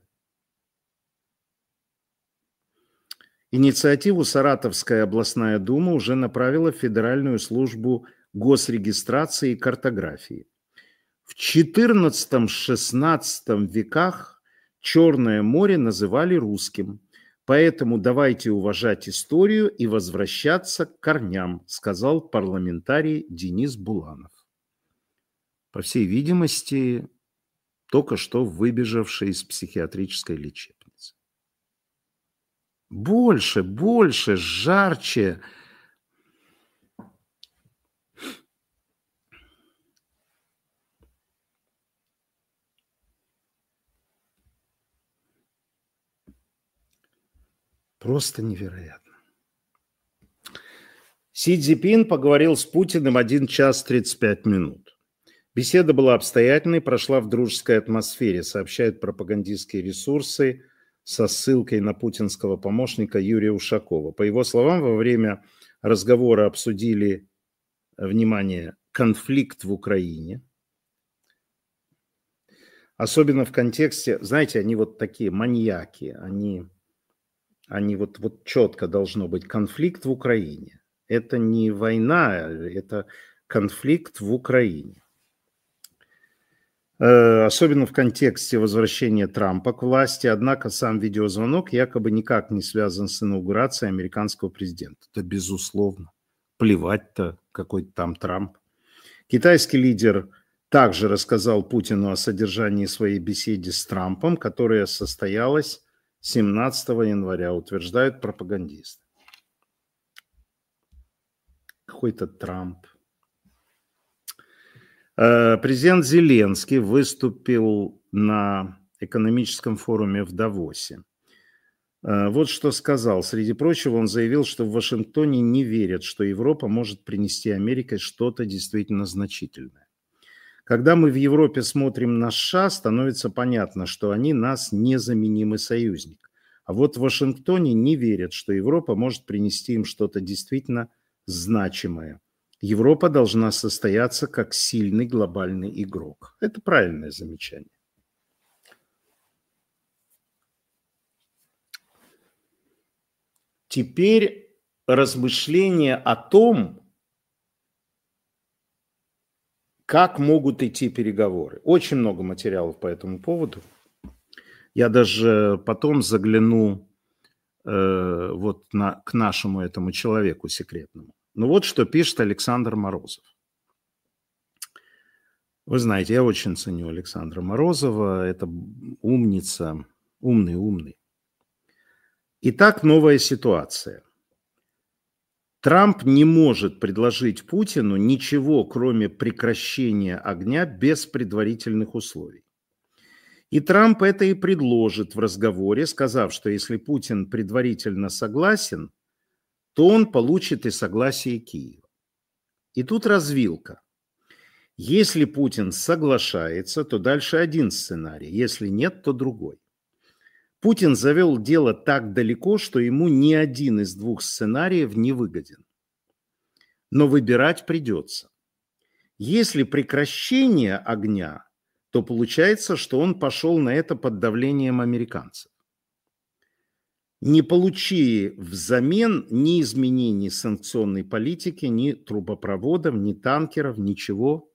Инициативу Саратовская областная дума уже направила в Федеральную службу госрегистрации и картографии. В XIV-XVI веках Черное море называли русским. Поэтому давайте уважать историю и возвращаться к корням, сказал парламентарий Денис Буланов. По всей видимости, только что выбежавший из психиатрической лечебницы. Больше, жарче. Просто невероятно. Си Цзиньпин поговорил с Путиным 1 час 35 минут. Беседа была обстоятельной, прошла в дружеской атмосфере, сообщают пропагандистские ресурсы со ссылкой на путинского помощника Юрия Ушакова. По его словам, во время разговора обсудили, внимание, конфликт в Украине. Особенно в контексте, знаете, они вот такие маньяки, они вот четко должно быть конфликт в Украине. Это не война, это конфликт в Украине. Особенно в контексте возвращения Трампа к власти. Однако сам видеозвонок якобы никак не связан с инаугурацией американского президента. Это безусловно. Плевать-то, какой-то там Трамп. Китайский лидер также рассказал Путину о содержании своей беседы с Трампом, которая состоялась 17 января, утверждают пропагандисты. Какой-то Трамп. Президент Зеленский выступил на экономическом форуме в Давосе. Вот что сказал. Среди прочего, он заявил, что в Вашингтоне не верят, что Европа может принести Америке что-то действительно значительное. Когда мы в Европе смотрим на США, становится понятно, что они нас незаменимый союзник. А вот в Вашингтоне не верят, что Европа может принести им что-то действительно значимое. Европа должна состояться как сильный глобальный игрок. Это правильное замечание. Теперь размышления о том, как могут идти переговоры. Очень много материалов по этому поводу. Я даже потом загляну вот к нашему этому человеку секретному. Ну вот что пишет Александр Морозов. Вы знаете, я очень ценю Александра Морозова. Это умница, умный. Итак, новая ситуация. Трамп не может предложить Путину ничего, кроме прекращения огня без предварительных условий. И Трамп это и предложит в разговоре, сказав, что если Путин предварительно согласен, то он получит и согласие Киева. И тут развилка. Если Путин соглашается, то дальше один сценарий, если нет, то другой. Путин завел дело так далеко, что ему ни один из двух сценариев не выгоден. Но выбирать придется. Если прекращение огня, то получается, что он пошел на это под давлением американцев. Не получи взамен ни изменений санкционной политики, ни трубопроводов, ни танкеров, ничего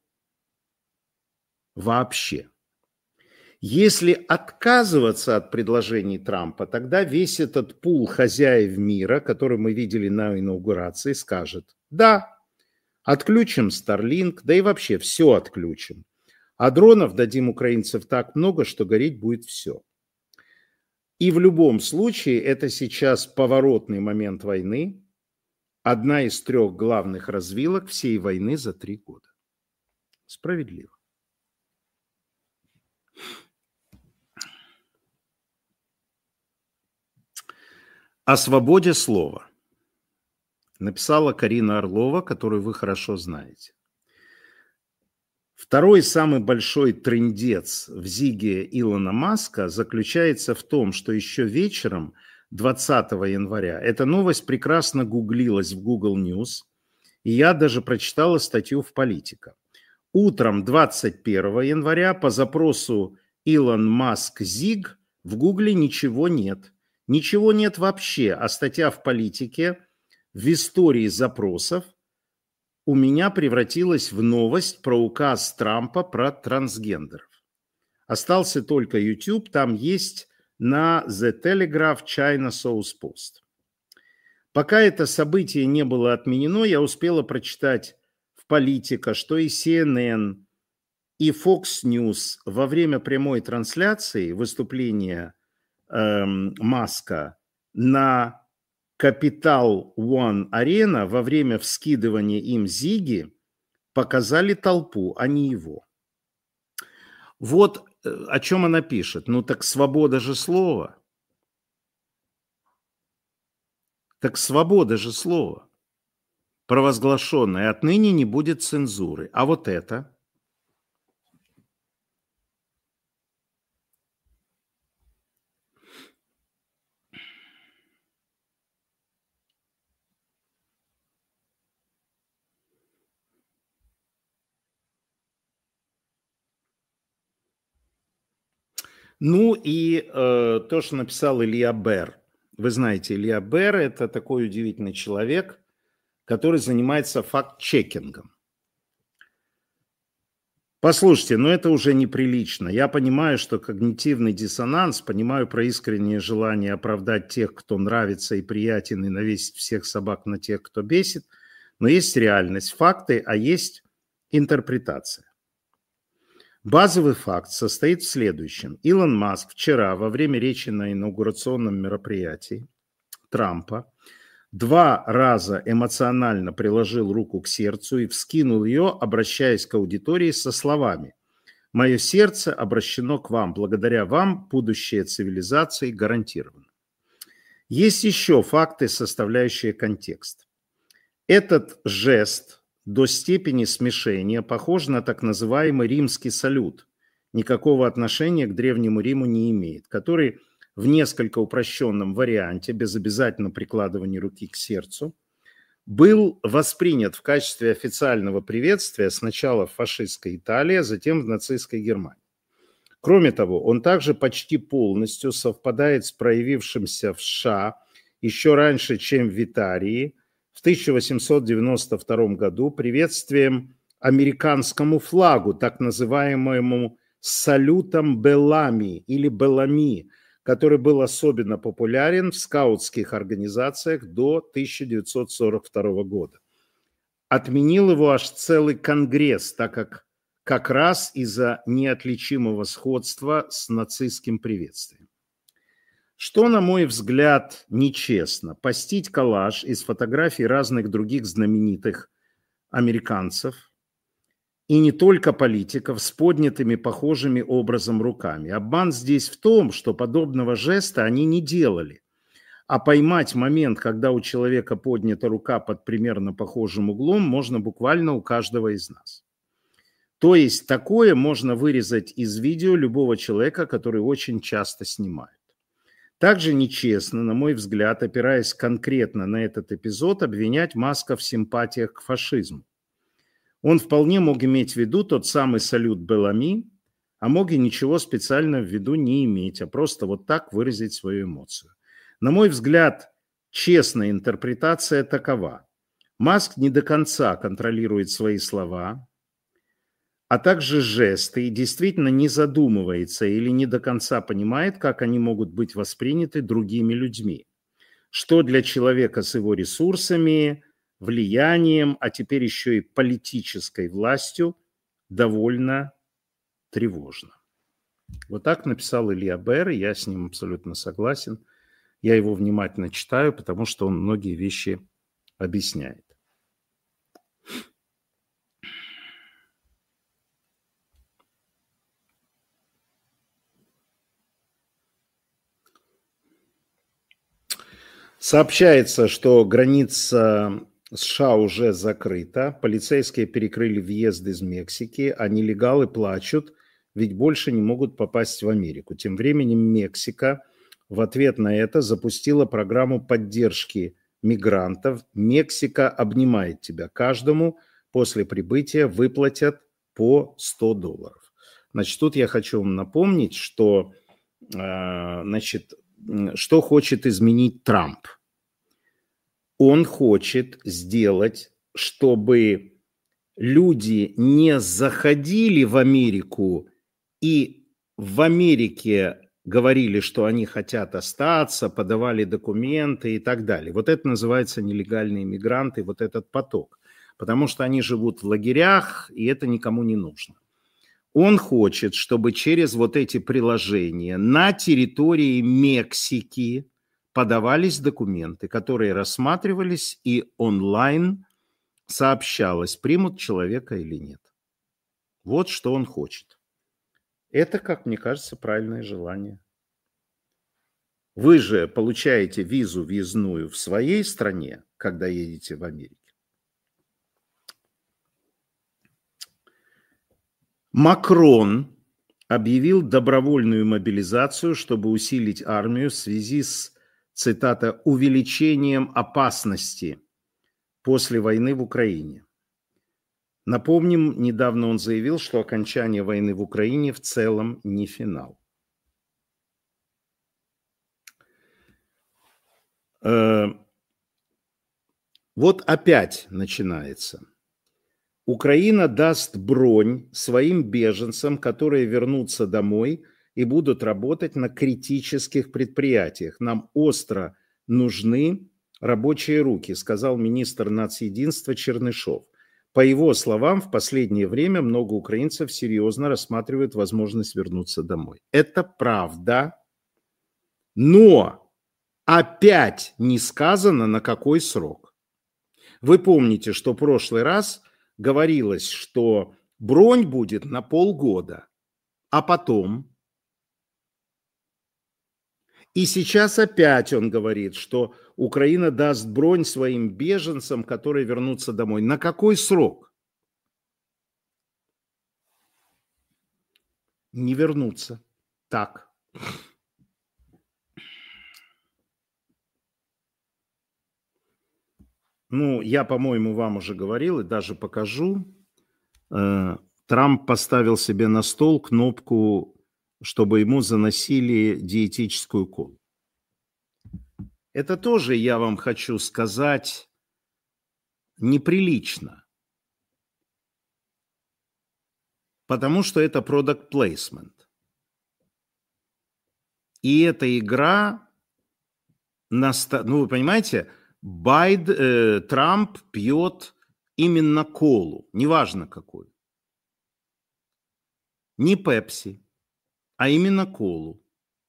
вообще. Если отказываться от предложений Трампа, тогда весь этот пул хозяев мира, который мы видели на инаугурации, скажет: да, отключим Starlink, да и вообще все отключим. А дронов дадим украинцев так много, что гореть будет все. И в любом случае это сейчас поворотный момент войны, одна из 3 главных развилок всей войны за 3 года. Справедливо. О свободе слова написала Карина Орлова, которую вы хорошо знаете. Второй самый большой трындец в зиге Илона Маска заключается в том, что еще вечером 20 января эта новость прекрасно гуглилась в Google News, и я даже прочитала статью в Политика. Утром 21 января по запросу Илон Маск зиг в Гугле ничего нет. Ничего нет вообще, а статья в Политике в истории запросов у меня превратилась в новость про указ Трампа про трансгендеров. Остался только YouTube, там есть на The Telegraph China South Post. Пока это событие не было отменено, я успела прочитать в Политика, что и CNN, и Fox News во время прямой трансляции выступления Маска на Capital One Arena во время вскидывания им зиги показали толпу, а не его. Вот о чем она пишет. Ну так свобода же слова. Так свобода же слова. Провозглашенная. Отныне не будет цензуры. А вот это... Ну и то, что написал Илья Бер. Вы знаете, Илья Бер – это такой удивительный человек, который занимается факт-чекингом. Послушайте, ну это уже неприлично. Я понимаю, что когнитивный диссонанс, понимаю про искреннее желание оправдать тех, кто нравится и приятен, и навесить всех собак на тех, кто бесит. Но есть реальность, факты, а есть интерпретация. Базовый факт состоит в следующем. Илон Маск вчера во время речи на инаугурационном мероприятии Трампа 2 раза эмоционально приложил руку к сердцу и вскинул ее, обращаясь к аудитории со словами: «Мое сердце обращено к вам. Благодаря вам будущее цивилизации гарантировано». Есть еще факты, составляющие контекст. Этот жест до степени смешения похож на так называемый римский салют. Никакого отношения к Древнему Риму не имеет, который в несколько упрощенном варианте, без обязательного прикладывания руки к сердцу, был воспринят в качестве официального приветствия сначала в фашистской Италии, а затем в нацистской Германии. Кроме того, он также почти полностью совпадает с проявившимся в США еще раньше, чем в Италии, в 1892 году приветствием американскому флагу, так называемому салютом Беллами или Беллами, который был особенно популярен в скаутских организациях до 1942 года. Отменил его аж целый конгресс, так как раз из-за неотличимого сходства с нацистским приветствием. Что, на мой взгляд, нечестно. Постить коллаж из фотографий разных других знаменитых американцев и не только политиков с поднятыми похожими образом руками. Обман здесь в том, что подобного жеста они не делали. А поймать момент, когда у человека поднята рука под примерно похожим углом, можно буквально у каждого из нас. То есть такое можно вырезать из видео любого человека, который очень часто снимают. Также нечестно, на мой взгляд, опираясь конкретно на этот эпизод, обвинять Маска в симпатиях к фашизму. Он вполне мог иметь в виду тот самый салют Белами, а мог и ничего специально в виду не иметь, а просто вот так выразить свою эмоцию. На мой взгляд, честная интерпретация такова. Маск не до конца контролирует свои слова, а также жесты, и действительно не задумывается или не до конца понимает, как они могут быть восприняты другими людьми. Что для человека с его ресурсами, влиянием, а теперь еще и политической властью довольно тревожно. Вот так написал Илья Бер, и я с ним абсолютно согласен. Я его внимательно читаю, потому что он многие вещи объясняет. Сообщается, что граница США уже закрыта, полицейские перекрыли въезд из Мексики, а нелегалы плачут, ведь больше не могут попасть в Америку. Тем временем Мексика в ответ на это запустила программу поддержки мигрантов. Мексика обнимает тебя. Каждому после прибытия выплатят по $100. Значит, тут я хочу вам напомнить, что что хочет изменить Трамп. Он хочет сделать, чтобы люди не заходили в Америку и в Америке говорили, что они хотят остаться, подавали документы и так далее. Вот это называется нелегальные мигранты, вот этот поток. Потому что они живут в лагерях, и это никому не нужно. Он хочет, чтобы через вот эти приложения на территории Мексики подавались документы, которые рассматривались и онлайн сообщалось, примут человека или нет. Вот что он хочет. Это, как мне кажется, правильное желание. Вы же получаете визу въездную в своей стране, когда едете в Америку. Макрон объявил добровольную мобилизацию, чтобы усилить армию в связи с, цитата, увеличением опасности после войны в Украине. Напомним, недавно он заявил, что окончание войны в Украине в целом не финал. Вот опять начинается. Украина даст бронь своим беженцам, которые вернутся домой и будут работать на критических предприятиях. Нам остро нужны рабочие руки, сказал министр нацединства Чернышов. По его словам, в последнее время много украинцев серьезно рассматривают возможность вернуться домой. Это правда, но опять не сказано, на какой срок. Вы помните, что в прошлый раз говорилось, что бронь будет на полгода, а потом... И сейчас опять он говорит, что Украина даст бронь своим беженцам, которые вернутся домой. На какой срок? Не вернутся. Так. Ну, я, по-моему, вам уже говорил и даже покажу. Трамп поставил себе на стол кнопку, чтобы ему заносили диетическую колу. Это тоже, я вам хочу сказать, неприлично. Потому что это product placement. И эта игра, ну вы понимаете, Трамп пьет именно колу, неважно какую. Не Пепси, а именно колу.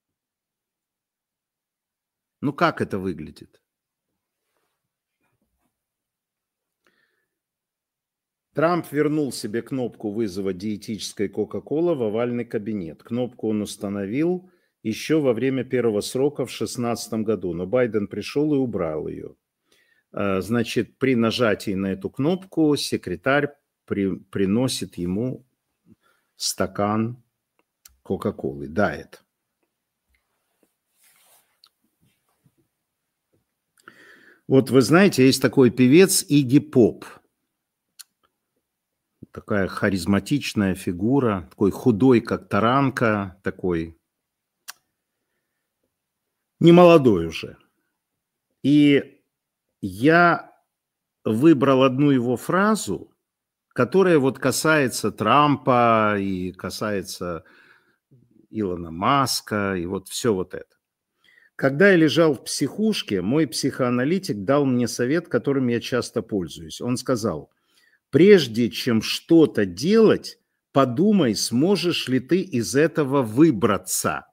Ну как это выглядит? Трамп вернул себе кнопку вызова диетической Кока-Колы в овальный кабинет. Кнопку он установил еще во время первого срока в 2016 году, но Байден пришел и убрал ее. Значит, при нажатии на эту кнопку секретарь приносит ему стакан Кока-Колы, дает. Вот вы знаете, есть такой певец Игги Поп. Такая харизматичная фигура, такой худой, как таранка, такой немолодой уже. И я выбрал одну его фразу, которая вот касается Трампа и касается Илона Маска и вот все вот это. Когда я лежал в психушке, мой психоаналитик дал мне совет, которым я часто пользуюсь. Он сказал: прежде чем что-то делать, подумай, сможешь ли ты из этого выбраться.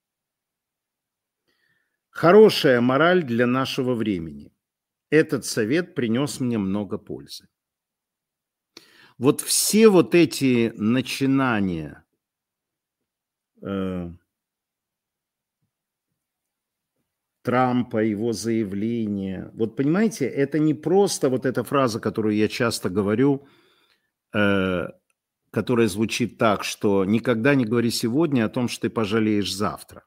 Хорошая мораль для нашего времени. Этот совет принес мне много пользы. Вот все вот эти начинания Трампа, его заявления, вот понимаете, это не просто вот эта фраза, которую я часто говорю, которая звучит так, что никогда не говори сегодня о том, что ты пожалеешь завтра.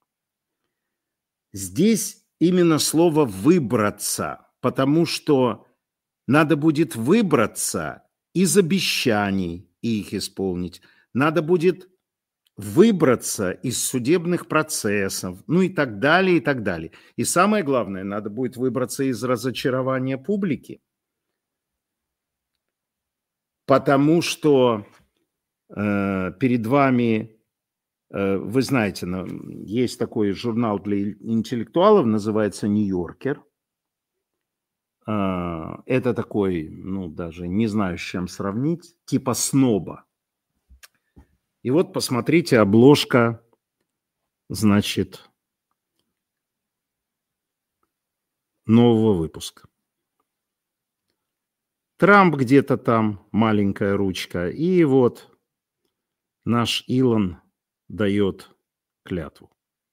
Здесь именно слово «выбраться», потому что надо будет выбраться из обещаний и их исполнить. Надо будет выбраться из судебных процессов, ну и так далее, и так далее. И самое главное, надо будет выбраться из разочарования публики. Потому что перед вами, вы знаете, есть такой журнал для интеллектуалов, называется «Нью-Йоркер». Это такой, ну даже не знаю, с чем сравнить, типа сноба. И вот посмотрите, обложка, значит, нового выпуска. Трамп где-то там, маленькая ручка, и вот наш Илон дает клятву.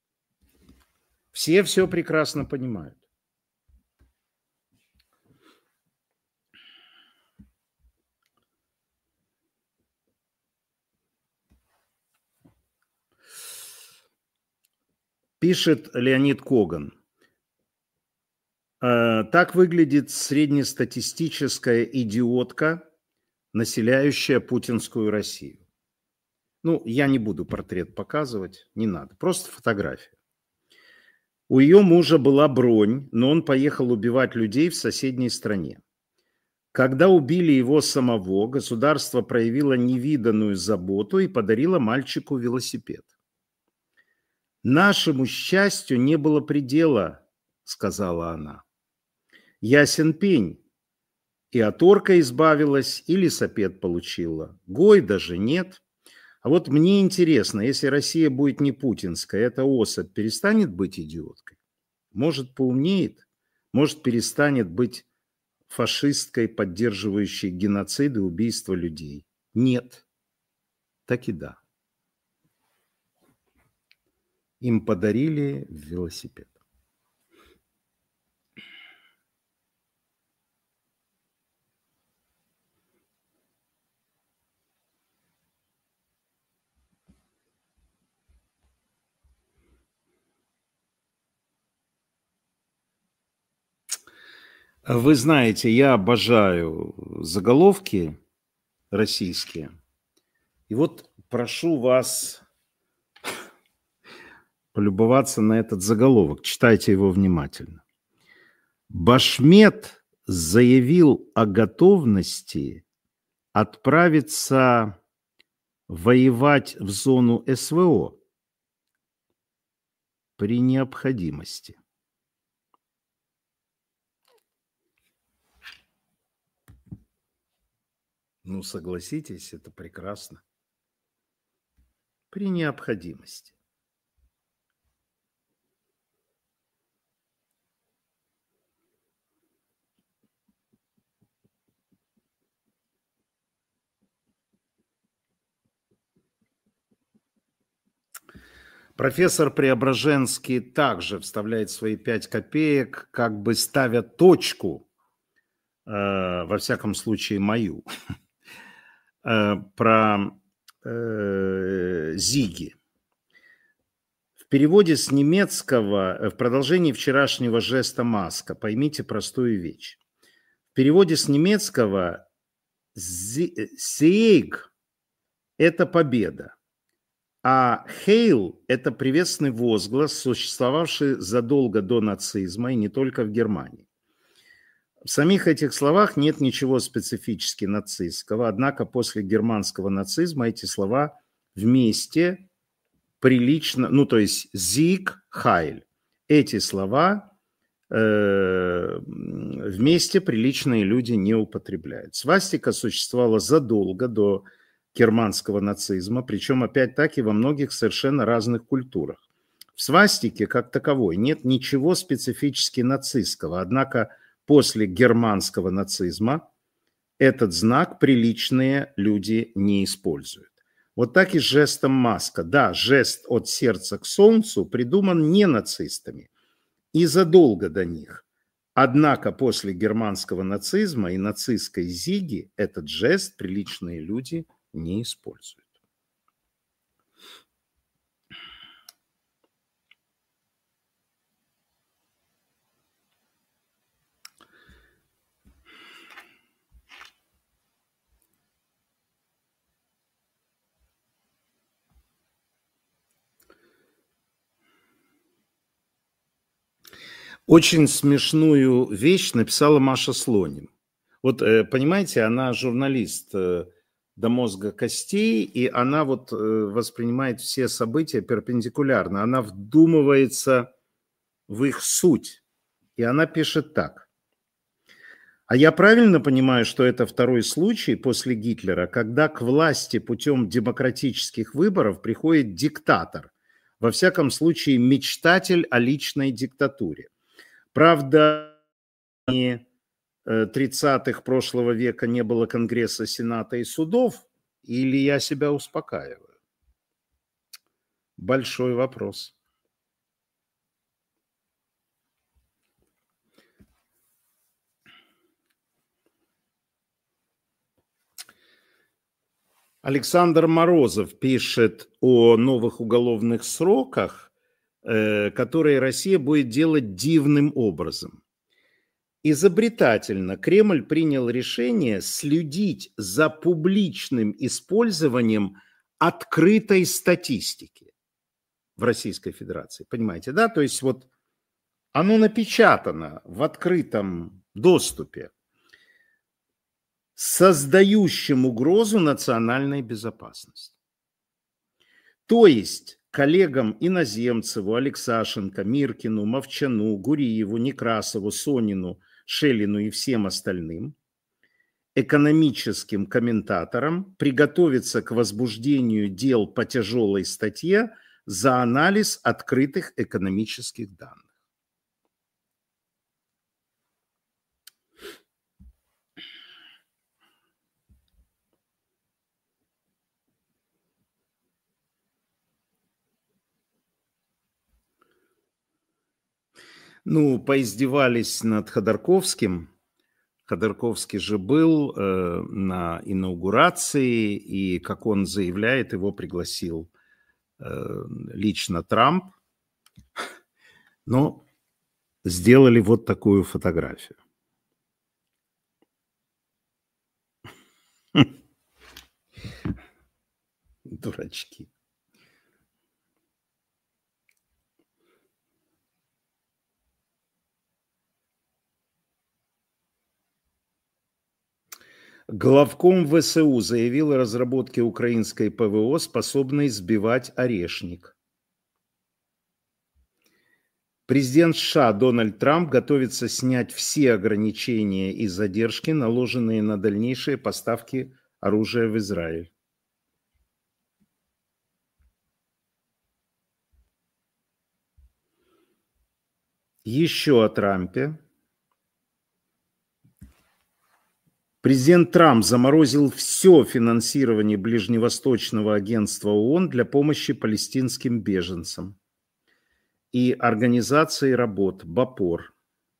Все прекрасно понимают. Пишет Леонид Коган. Так выглядит среднестатистическая идиотка, населяющая путинскую Россию. Ну, я не буду портрет показывать, не надо, просто фотография. У ее мужа была бронь, но он поехал убивать людей в соседней стране. Когда убили его самого, государство проявило невиданную заботу и подарило мальчику велосипед. «Нашему счастью не было предела», — сказала она. «Ясен пень. И от орка избавилась, и лесопед получила. Гой даже нет. А вот мне интересно, если Россия будет не путинская, эта особь перестанет быть идиоткой? Может, поумнеет? Может, перестанет быть фашисткой, поддерживающей геноцид и убийство людей? Нет. Так и да. Им подарили велосипед. Вы знаете, я обожаю заголовки российские. И вот прошу вас полюбоваться на этот заголовок. Читайте его внимательно. Башмет заявил о готовности отправиться воевать в зону СВО. При необходимости. Ну, согласитесь, это прекрасно. При необходимости. Профессор Преображенский также вставляет свои 5 копеек, как бы ставя точку, во всяком случае мою, про Зиги. В переводе с немецкого, в продолжении вчерашнего жеста Маска, поймите простую вещь. В переводе с немецкого «Sieg» – это победа. А «Heil» – это приветственный возглас, существовавший задолго до нацизма и не только в Германии. В самих этих словах нет ничего специфически нацистского, однако после германского нацизма эти слова вместе прилично, ну то есть «Sieg», «Heil». Эти слова вместе приличные люди не употребляют. Свастика существовала задолго до германского нацизма, причем опять-таки во многих совершенно разных культурах. В свастике как таковой нет ничего специфически нацистского, однако после германского нацизма этот знак приличные люди не используют. Вот так и с жестом Маска. Да, жест от сердца к солнцу придуман не нацистами и задолго до них. Однако после германского нацизма и нацистской Зиги этот жест приличные люди не используют. Очень смешную вещь написала Маша Слоним. Вот, понимаете, она журналист до мозга костей, и она вот воспринимает все события перпендикулярно. Она вдумывается в их суть. И она пишет так. А я правильно понимаю, что это второй случай после Гитлера, когда к власти путем демократических выборов приходит диктатор, во всяком случае мечтатель о личной диктатуре. Правда, в 30-х прошлого века не было Конгресса, Сената и судов, или я себя успокаиваю? Большой вопрос. Александр Морозов пишет о новых уголовных сроках, которые Россия будет делать дивным образом. Изобретательно Кремль принял решение следить за публичным использованием открытой статистики в Российской Федерации. Понимаете, да? То есть вот оно напечатано в открытом доступе, создающим угрозу национальной безопасности. То есть коллегам Иноземцеву, Алексашенко, Миркину, Мовчану, Гуриеву, Некрасову, Сонину, Шелину и всем остальным экономическим комментаторам приготовиться к возбуждению дел по тяжелой статье за анализ открытых экономических данных. Ну, поиздевались над Ходорковским. Ходорковский же был на инаугурации, и, как он заявляет, его пригласил лично Трамп. Но сделали вот такую фотографию. Дурачки. Главком ВСУ заявил о разработке украинской ПВО, способной сбивать орешник. Президент США Дональд Трамп готовится снять все ограничения и задержки, наложенные на дальнейшие поставки оружия в Израиль. Еще о Трампе. Президент Трамп заморозил все финансирование Ближневосточного агентства ООН для помощи палестинским беженцам и организации работ БАПОР.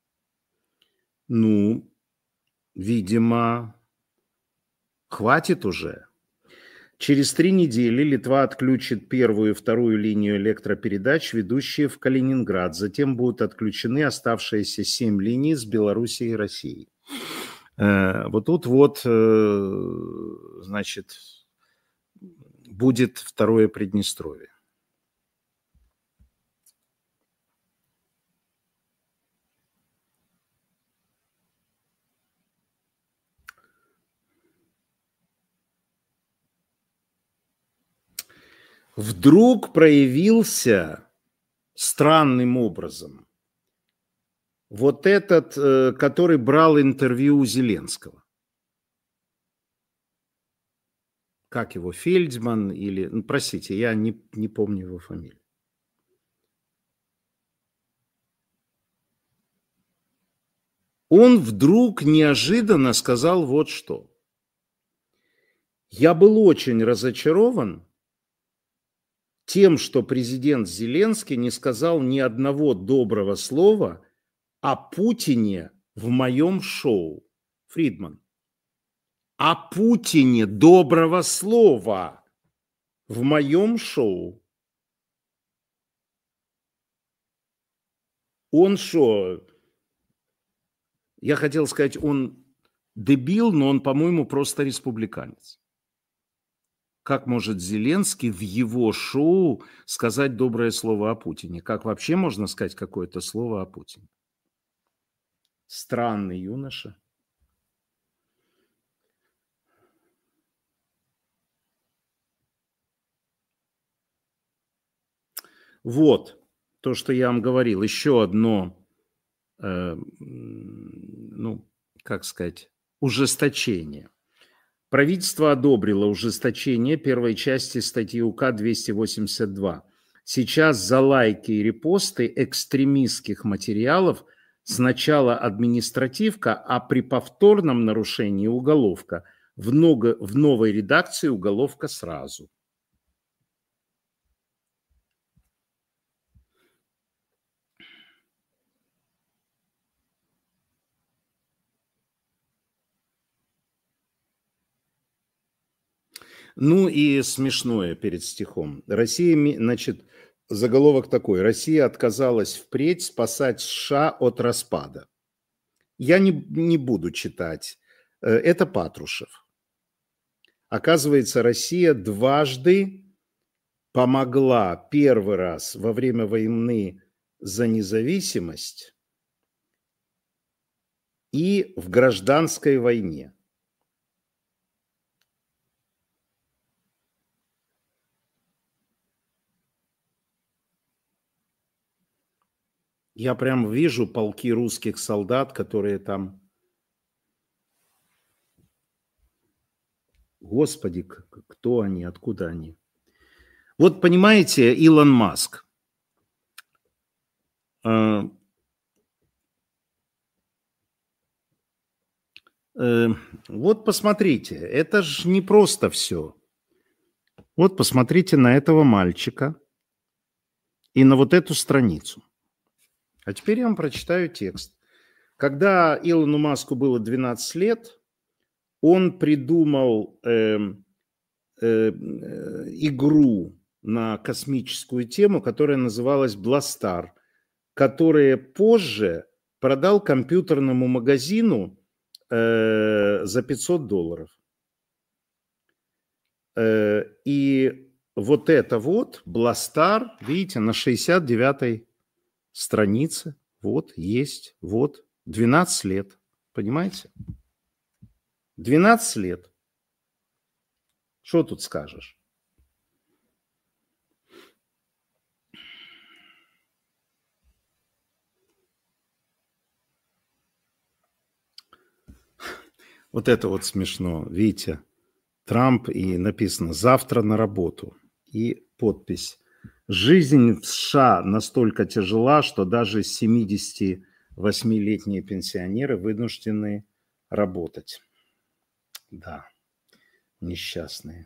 Ну, видимо, хватит уже. Через 3 недели Литва отключит первую и вторую линию электропередач, ведущие в Калининград. Затем будут отключены оставшиеся 7 линий с Белоруссией и Россией. Вот тут вот, значит, будет второе Приднестровье. Вдруг проявился странным образом вот этот, который брал интервью у Зеленского. Как его, Фельдман или... Ну, простите, я не помню его фамилию. Он вдруг неожиданно сказал вот что. Я был очень разочарован тем, что президент Зеленский не сказал ни одного доброго слова о Путине в моем шоу. Фридман. О Путине доброго слова в моем шоу. Он что? Я хотел сказать, он дебил, но он, по-моему, просто республиканец. Как может Зеленский в его шоу сказать доброе слово о Путине? Как вообще можно сказать какое-то слово о Путине? Странный юноша. Вот то, что я вам говорил. Еще одно, ну, как сказать, ужесточение. Правительство одобрило ужесточение первой части статьи УК 282. Сейчас за лайки и репосты экстремистских материалов сначала административка, а при повторном нарушении уголовка. В новой редакции уголовка сразу. Ну и смешное перед стихом. Россия, значит, заголовок такой. Россия отказалась впредь спасать США от распада. Я не буду читать. Это Патрушев. Оказывается, Россия дважды помогла первый раз во время войны за независимость и в гражданской войне. Я прям вижу полки русских солдат, которые там... Господи, кто они, откуда они? Вот понимаете, Илон Маск. Вот посмотрите, это же не просто все. Вот посмотрите на этого мальчика и на вот эту страницу. А теперь я вам прочитаю текст. Когда Илону Маску было 12 лет, он придумал игру на космическую тему, которая называлась Бластар, которая позже продал компьютерному магазину за $500. И вот это вот Бластар, видите, на 69-й странице, вот есть, вот 12 лет, понимаете? 12 лет. Что тут скажешь? Вот это вот смешно. Видите, Трамп и написано «Завтра на работу». И подпись. Жизнь в США настолько тяжела, что даже 78-летние пенсионеры вынуждены работать. Да, несчастные.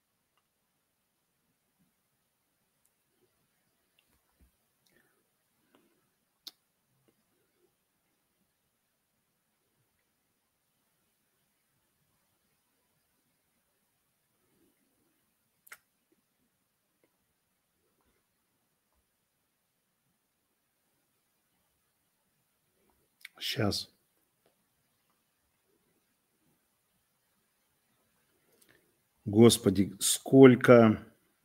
Сейчас. Господи, сколько...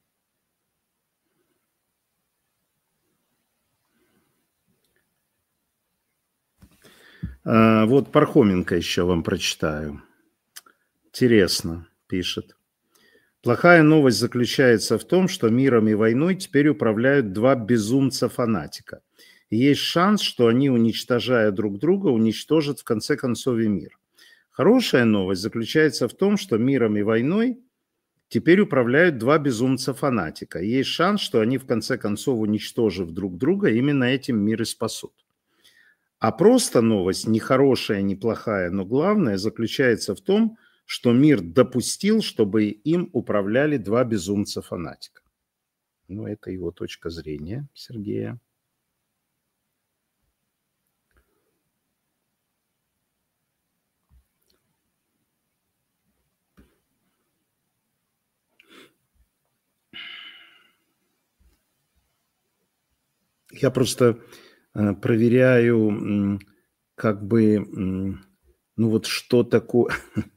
Вот Пархоменко еще вам прочитаю. Интересно, пишет. Плохая новость заключается в том, что миром и войной теперь управляют два безумца-фанатика. И есть шанс, что они, уничтожая друг друга, уничтожат в конце концов и мир. Хорошая новость заключается в том, что миром и войной теперь управляют два безумца-фанатика. И есть шанс, что они, в конце концов, уничтожив друг друга, именно этим мир и спасут. А просто новость, не хорошая, не плохая, но главное заключается в том, что мир допустил, чтобы им управляли два безумца-фанатика. Ну, это его точка зрения, Сергея. Я просто проверяю, как бы, ну вот что такое...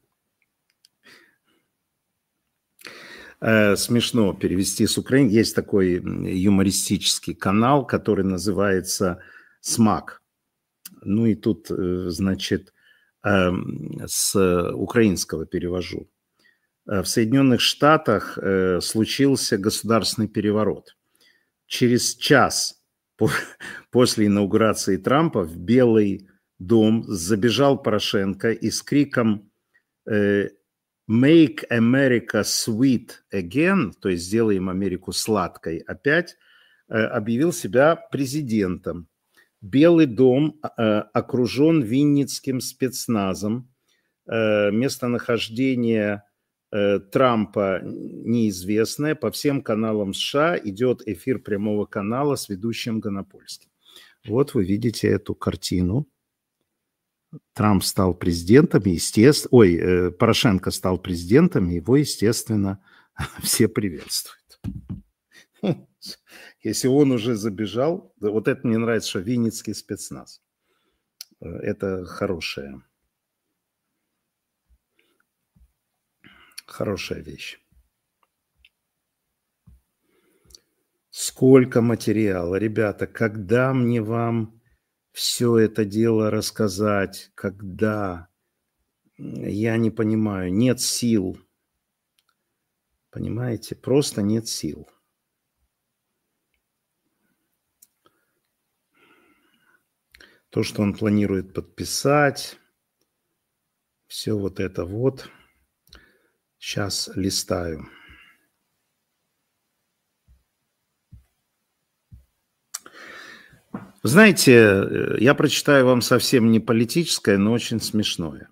Смешно перевести с украинского. Есть такой юмористический канал, который называется «Смак». Ну и тут, значит, с украинского перевожу. В Соединенных Штатах случился государственный переворот. Через час после инаугурации Трампа в Белый дом забежал Порошенко и с криком «Make America sweet again», то есть «Сделаем Америку сладкой опять», объявил себя президентом. Белый дом окружен винницким спецназом. Местонахождение Трампа неизвестное. По всем каналам США идет эфир прямого канала с ведущим Гонопольским. Вот вы видите эту картину. Трамп стал президентом, естественно, Порошенко стал президентом, его, естественно, все приветствуют. Если он уже забежал, вот это мне нравится, что винницкий спецназ. Это хорошая вещь. Сколько материала, ребята, когда мне вам все это дело рассказать, когда, я не понимаю, нет сил, понимаете, просто нет сил. То, что он планирует подписать, все вот это вот. Сейчас листаю. Знаете, я прочитаю вам совсем не политическое, но очень смешное.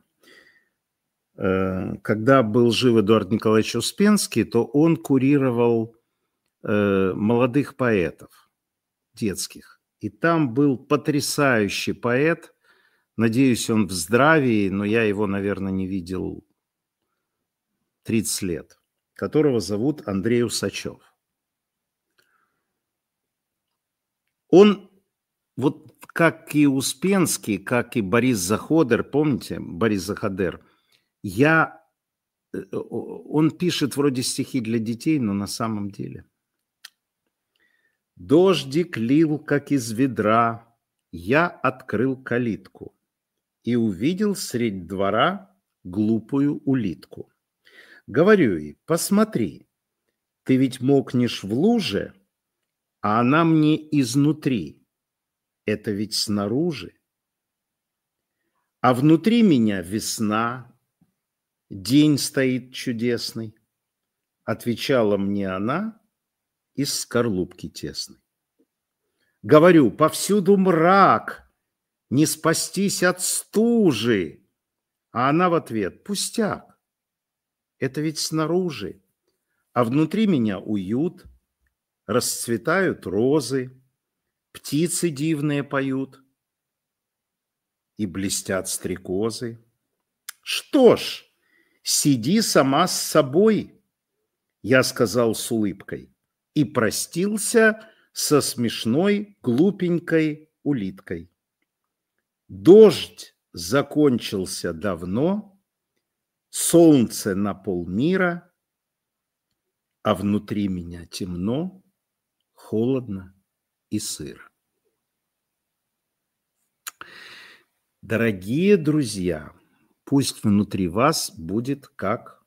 Когда был жив Эдуард Николаевич Успенский, то он курировал молодых поэтов, детских. И там был потрясающий поэт, надеюсь, он в здравии, но я его, наверное, не видел 30 лет, которого зовут Андрей Усачев. Он, вот как и Успенский, как и Борис Заходер, помните, Борис Заходер, он пишет вроде стихи для детей, но на самом деле... Дождик лил, как из ведра, я открыл калитку и увидел средь двора глупую улитку. Говорю ей, посмотри, ты ведь мокнешь в луже, а она мне изнутри. Это ведь снаружи. А внутри меня весна, День стоит чудесный, отвечала мне она из скорлупки тесной. Говорю, повсюду мрак, не спастись от стужи. А она в ответ, пустяк, это ведь снаружи, а внутри меня уют, расцветают розы, птицы дивные поют и блестят стрекозы. Что ж, сиди сама с собой, я сказал с улыбкой, и простился со смешной глупенькой улиткой. Дождь закончился давно, солнце на полмира, а внутри меня темно, холодно и сыро. Дорогие друзья, пусть внутри вас будет как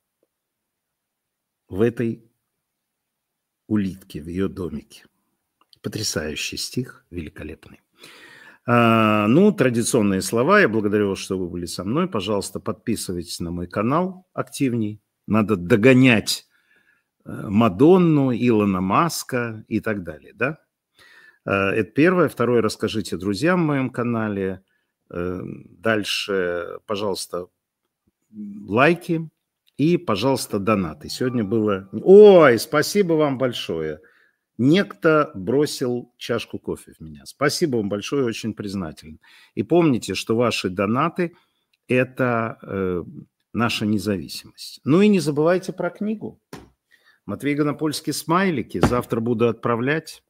в этой улитке, в ее домике. Потрясающий стих, великолепный. Ну, традиционные слова. Я благодарю вас, что вы были со мной. Пожалуйста, подписывайтесь на мой канал активней. Надо догонять Мадонну, Илона Маска и так далее, да? Это первое. Второе, расскажите друзьям в моем канале. Дальше, пожалуйста, лайки и, пожалуйста, донаты. Сегодня было... Ой, спасибо вам большое. Некто бросил чашку кофе в меня. Спасибо вам большое, очень признателен. И помните, что ваши донаты – это наша независимость. Ну и не забывайте про книгу. Матвей Гонопольский «Смайлики». Завтра буду отправлять.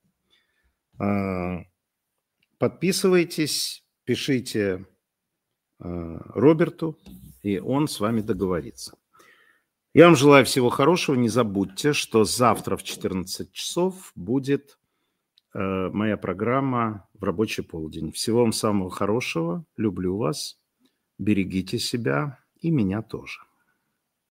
Подписывайтесь, пишите Роберту, и он с вами договорится. Я вам желаю всего хорошего. Не забудьте, что завтра в 14 часов будет моя программа в рабочий полдень. Всего вам самого хорошего. Люблю вас. Берегите себя и меня тоже.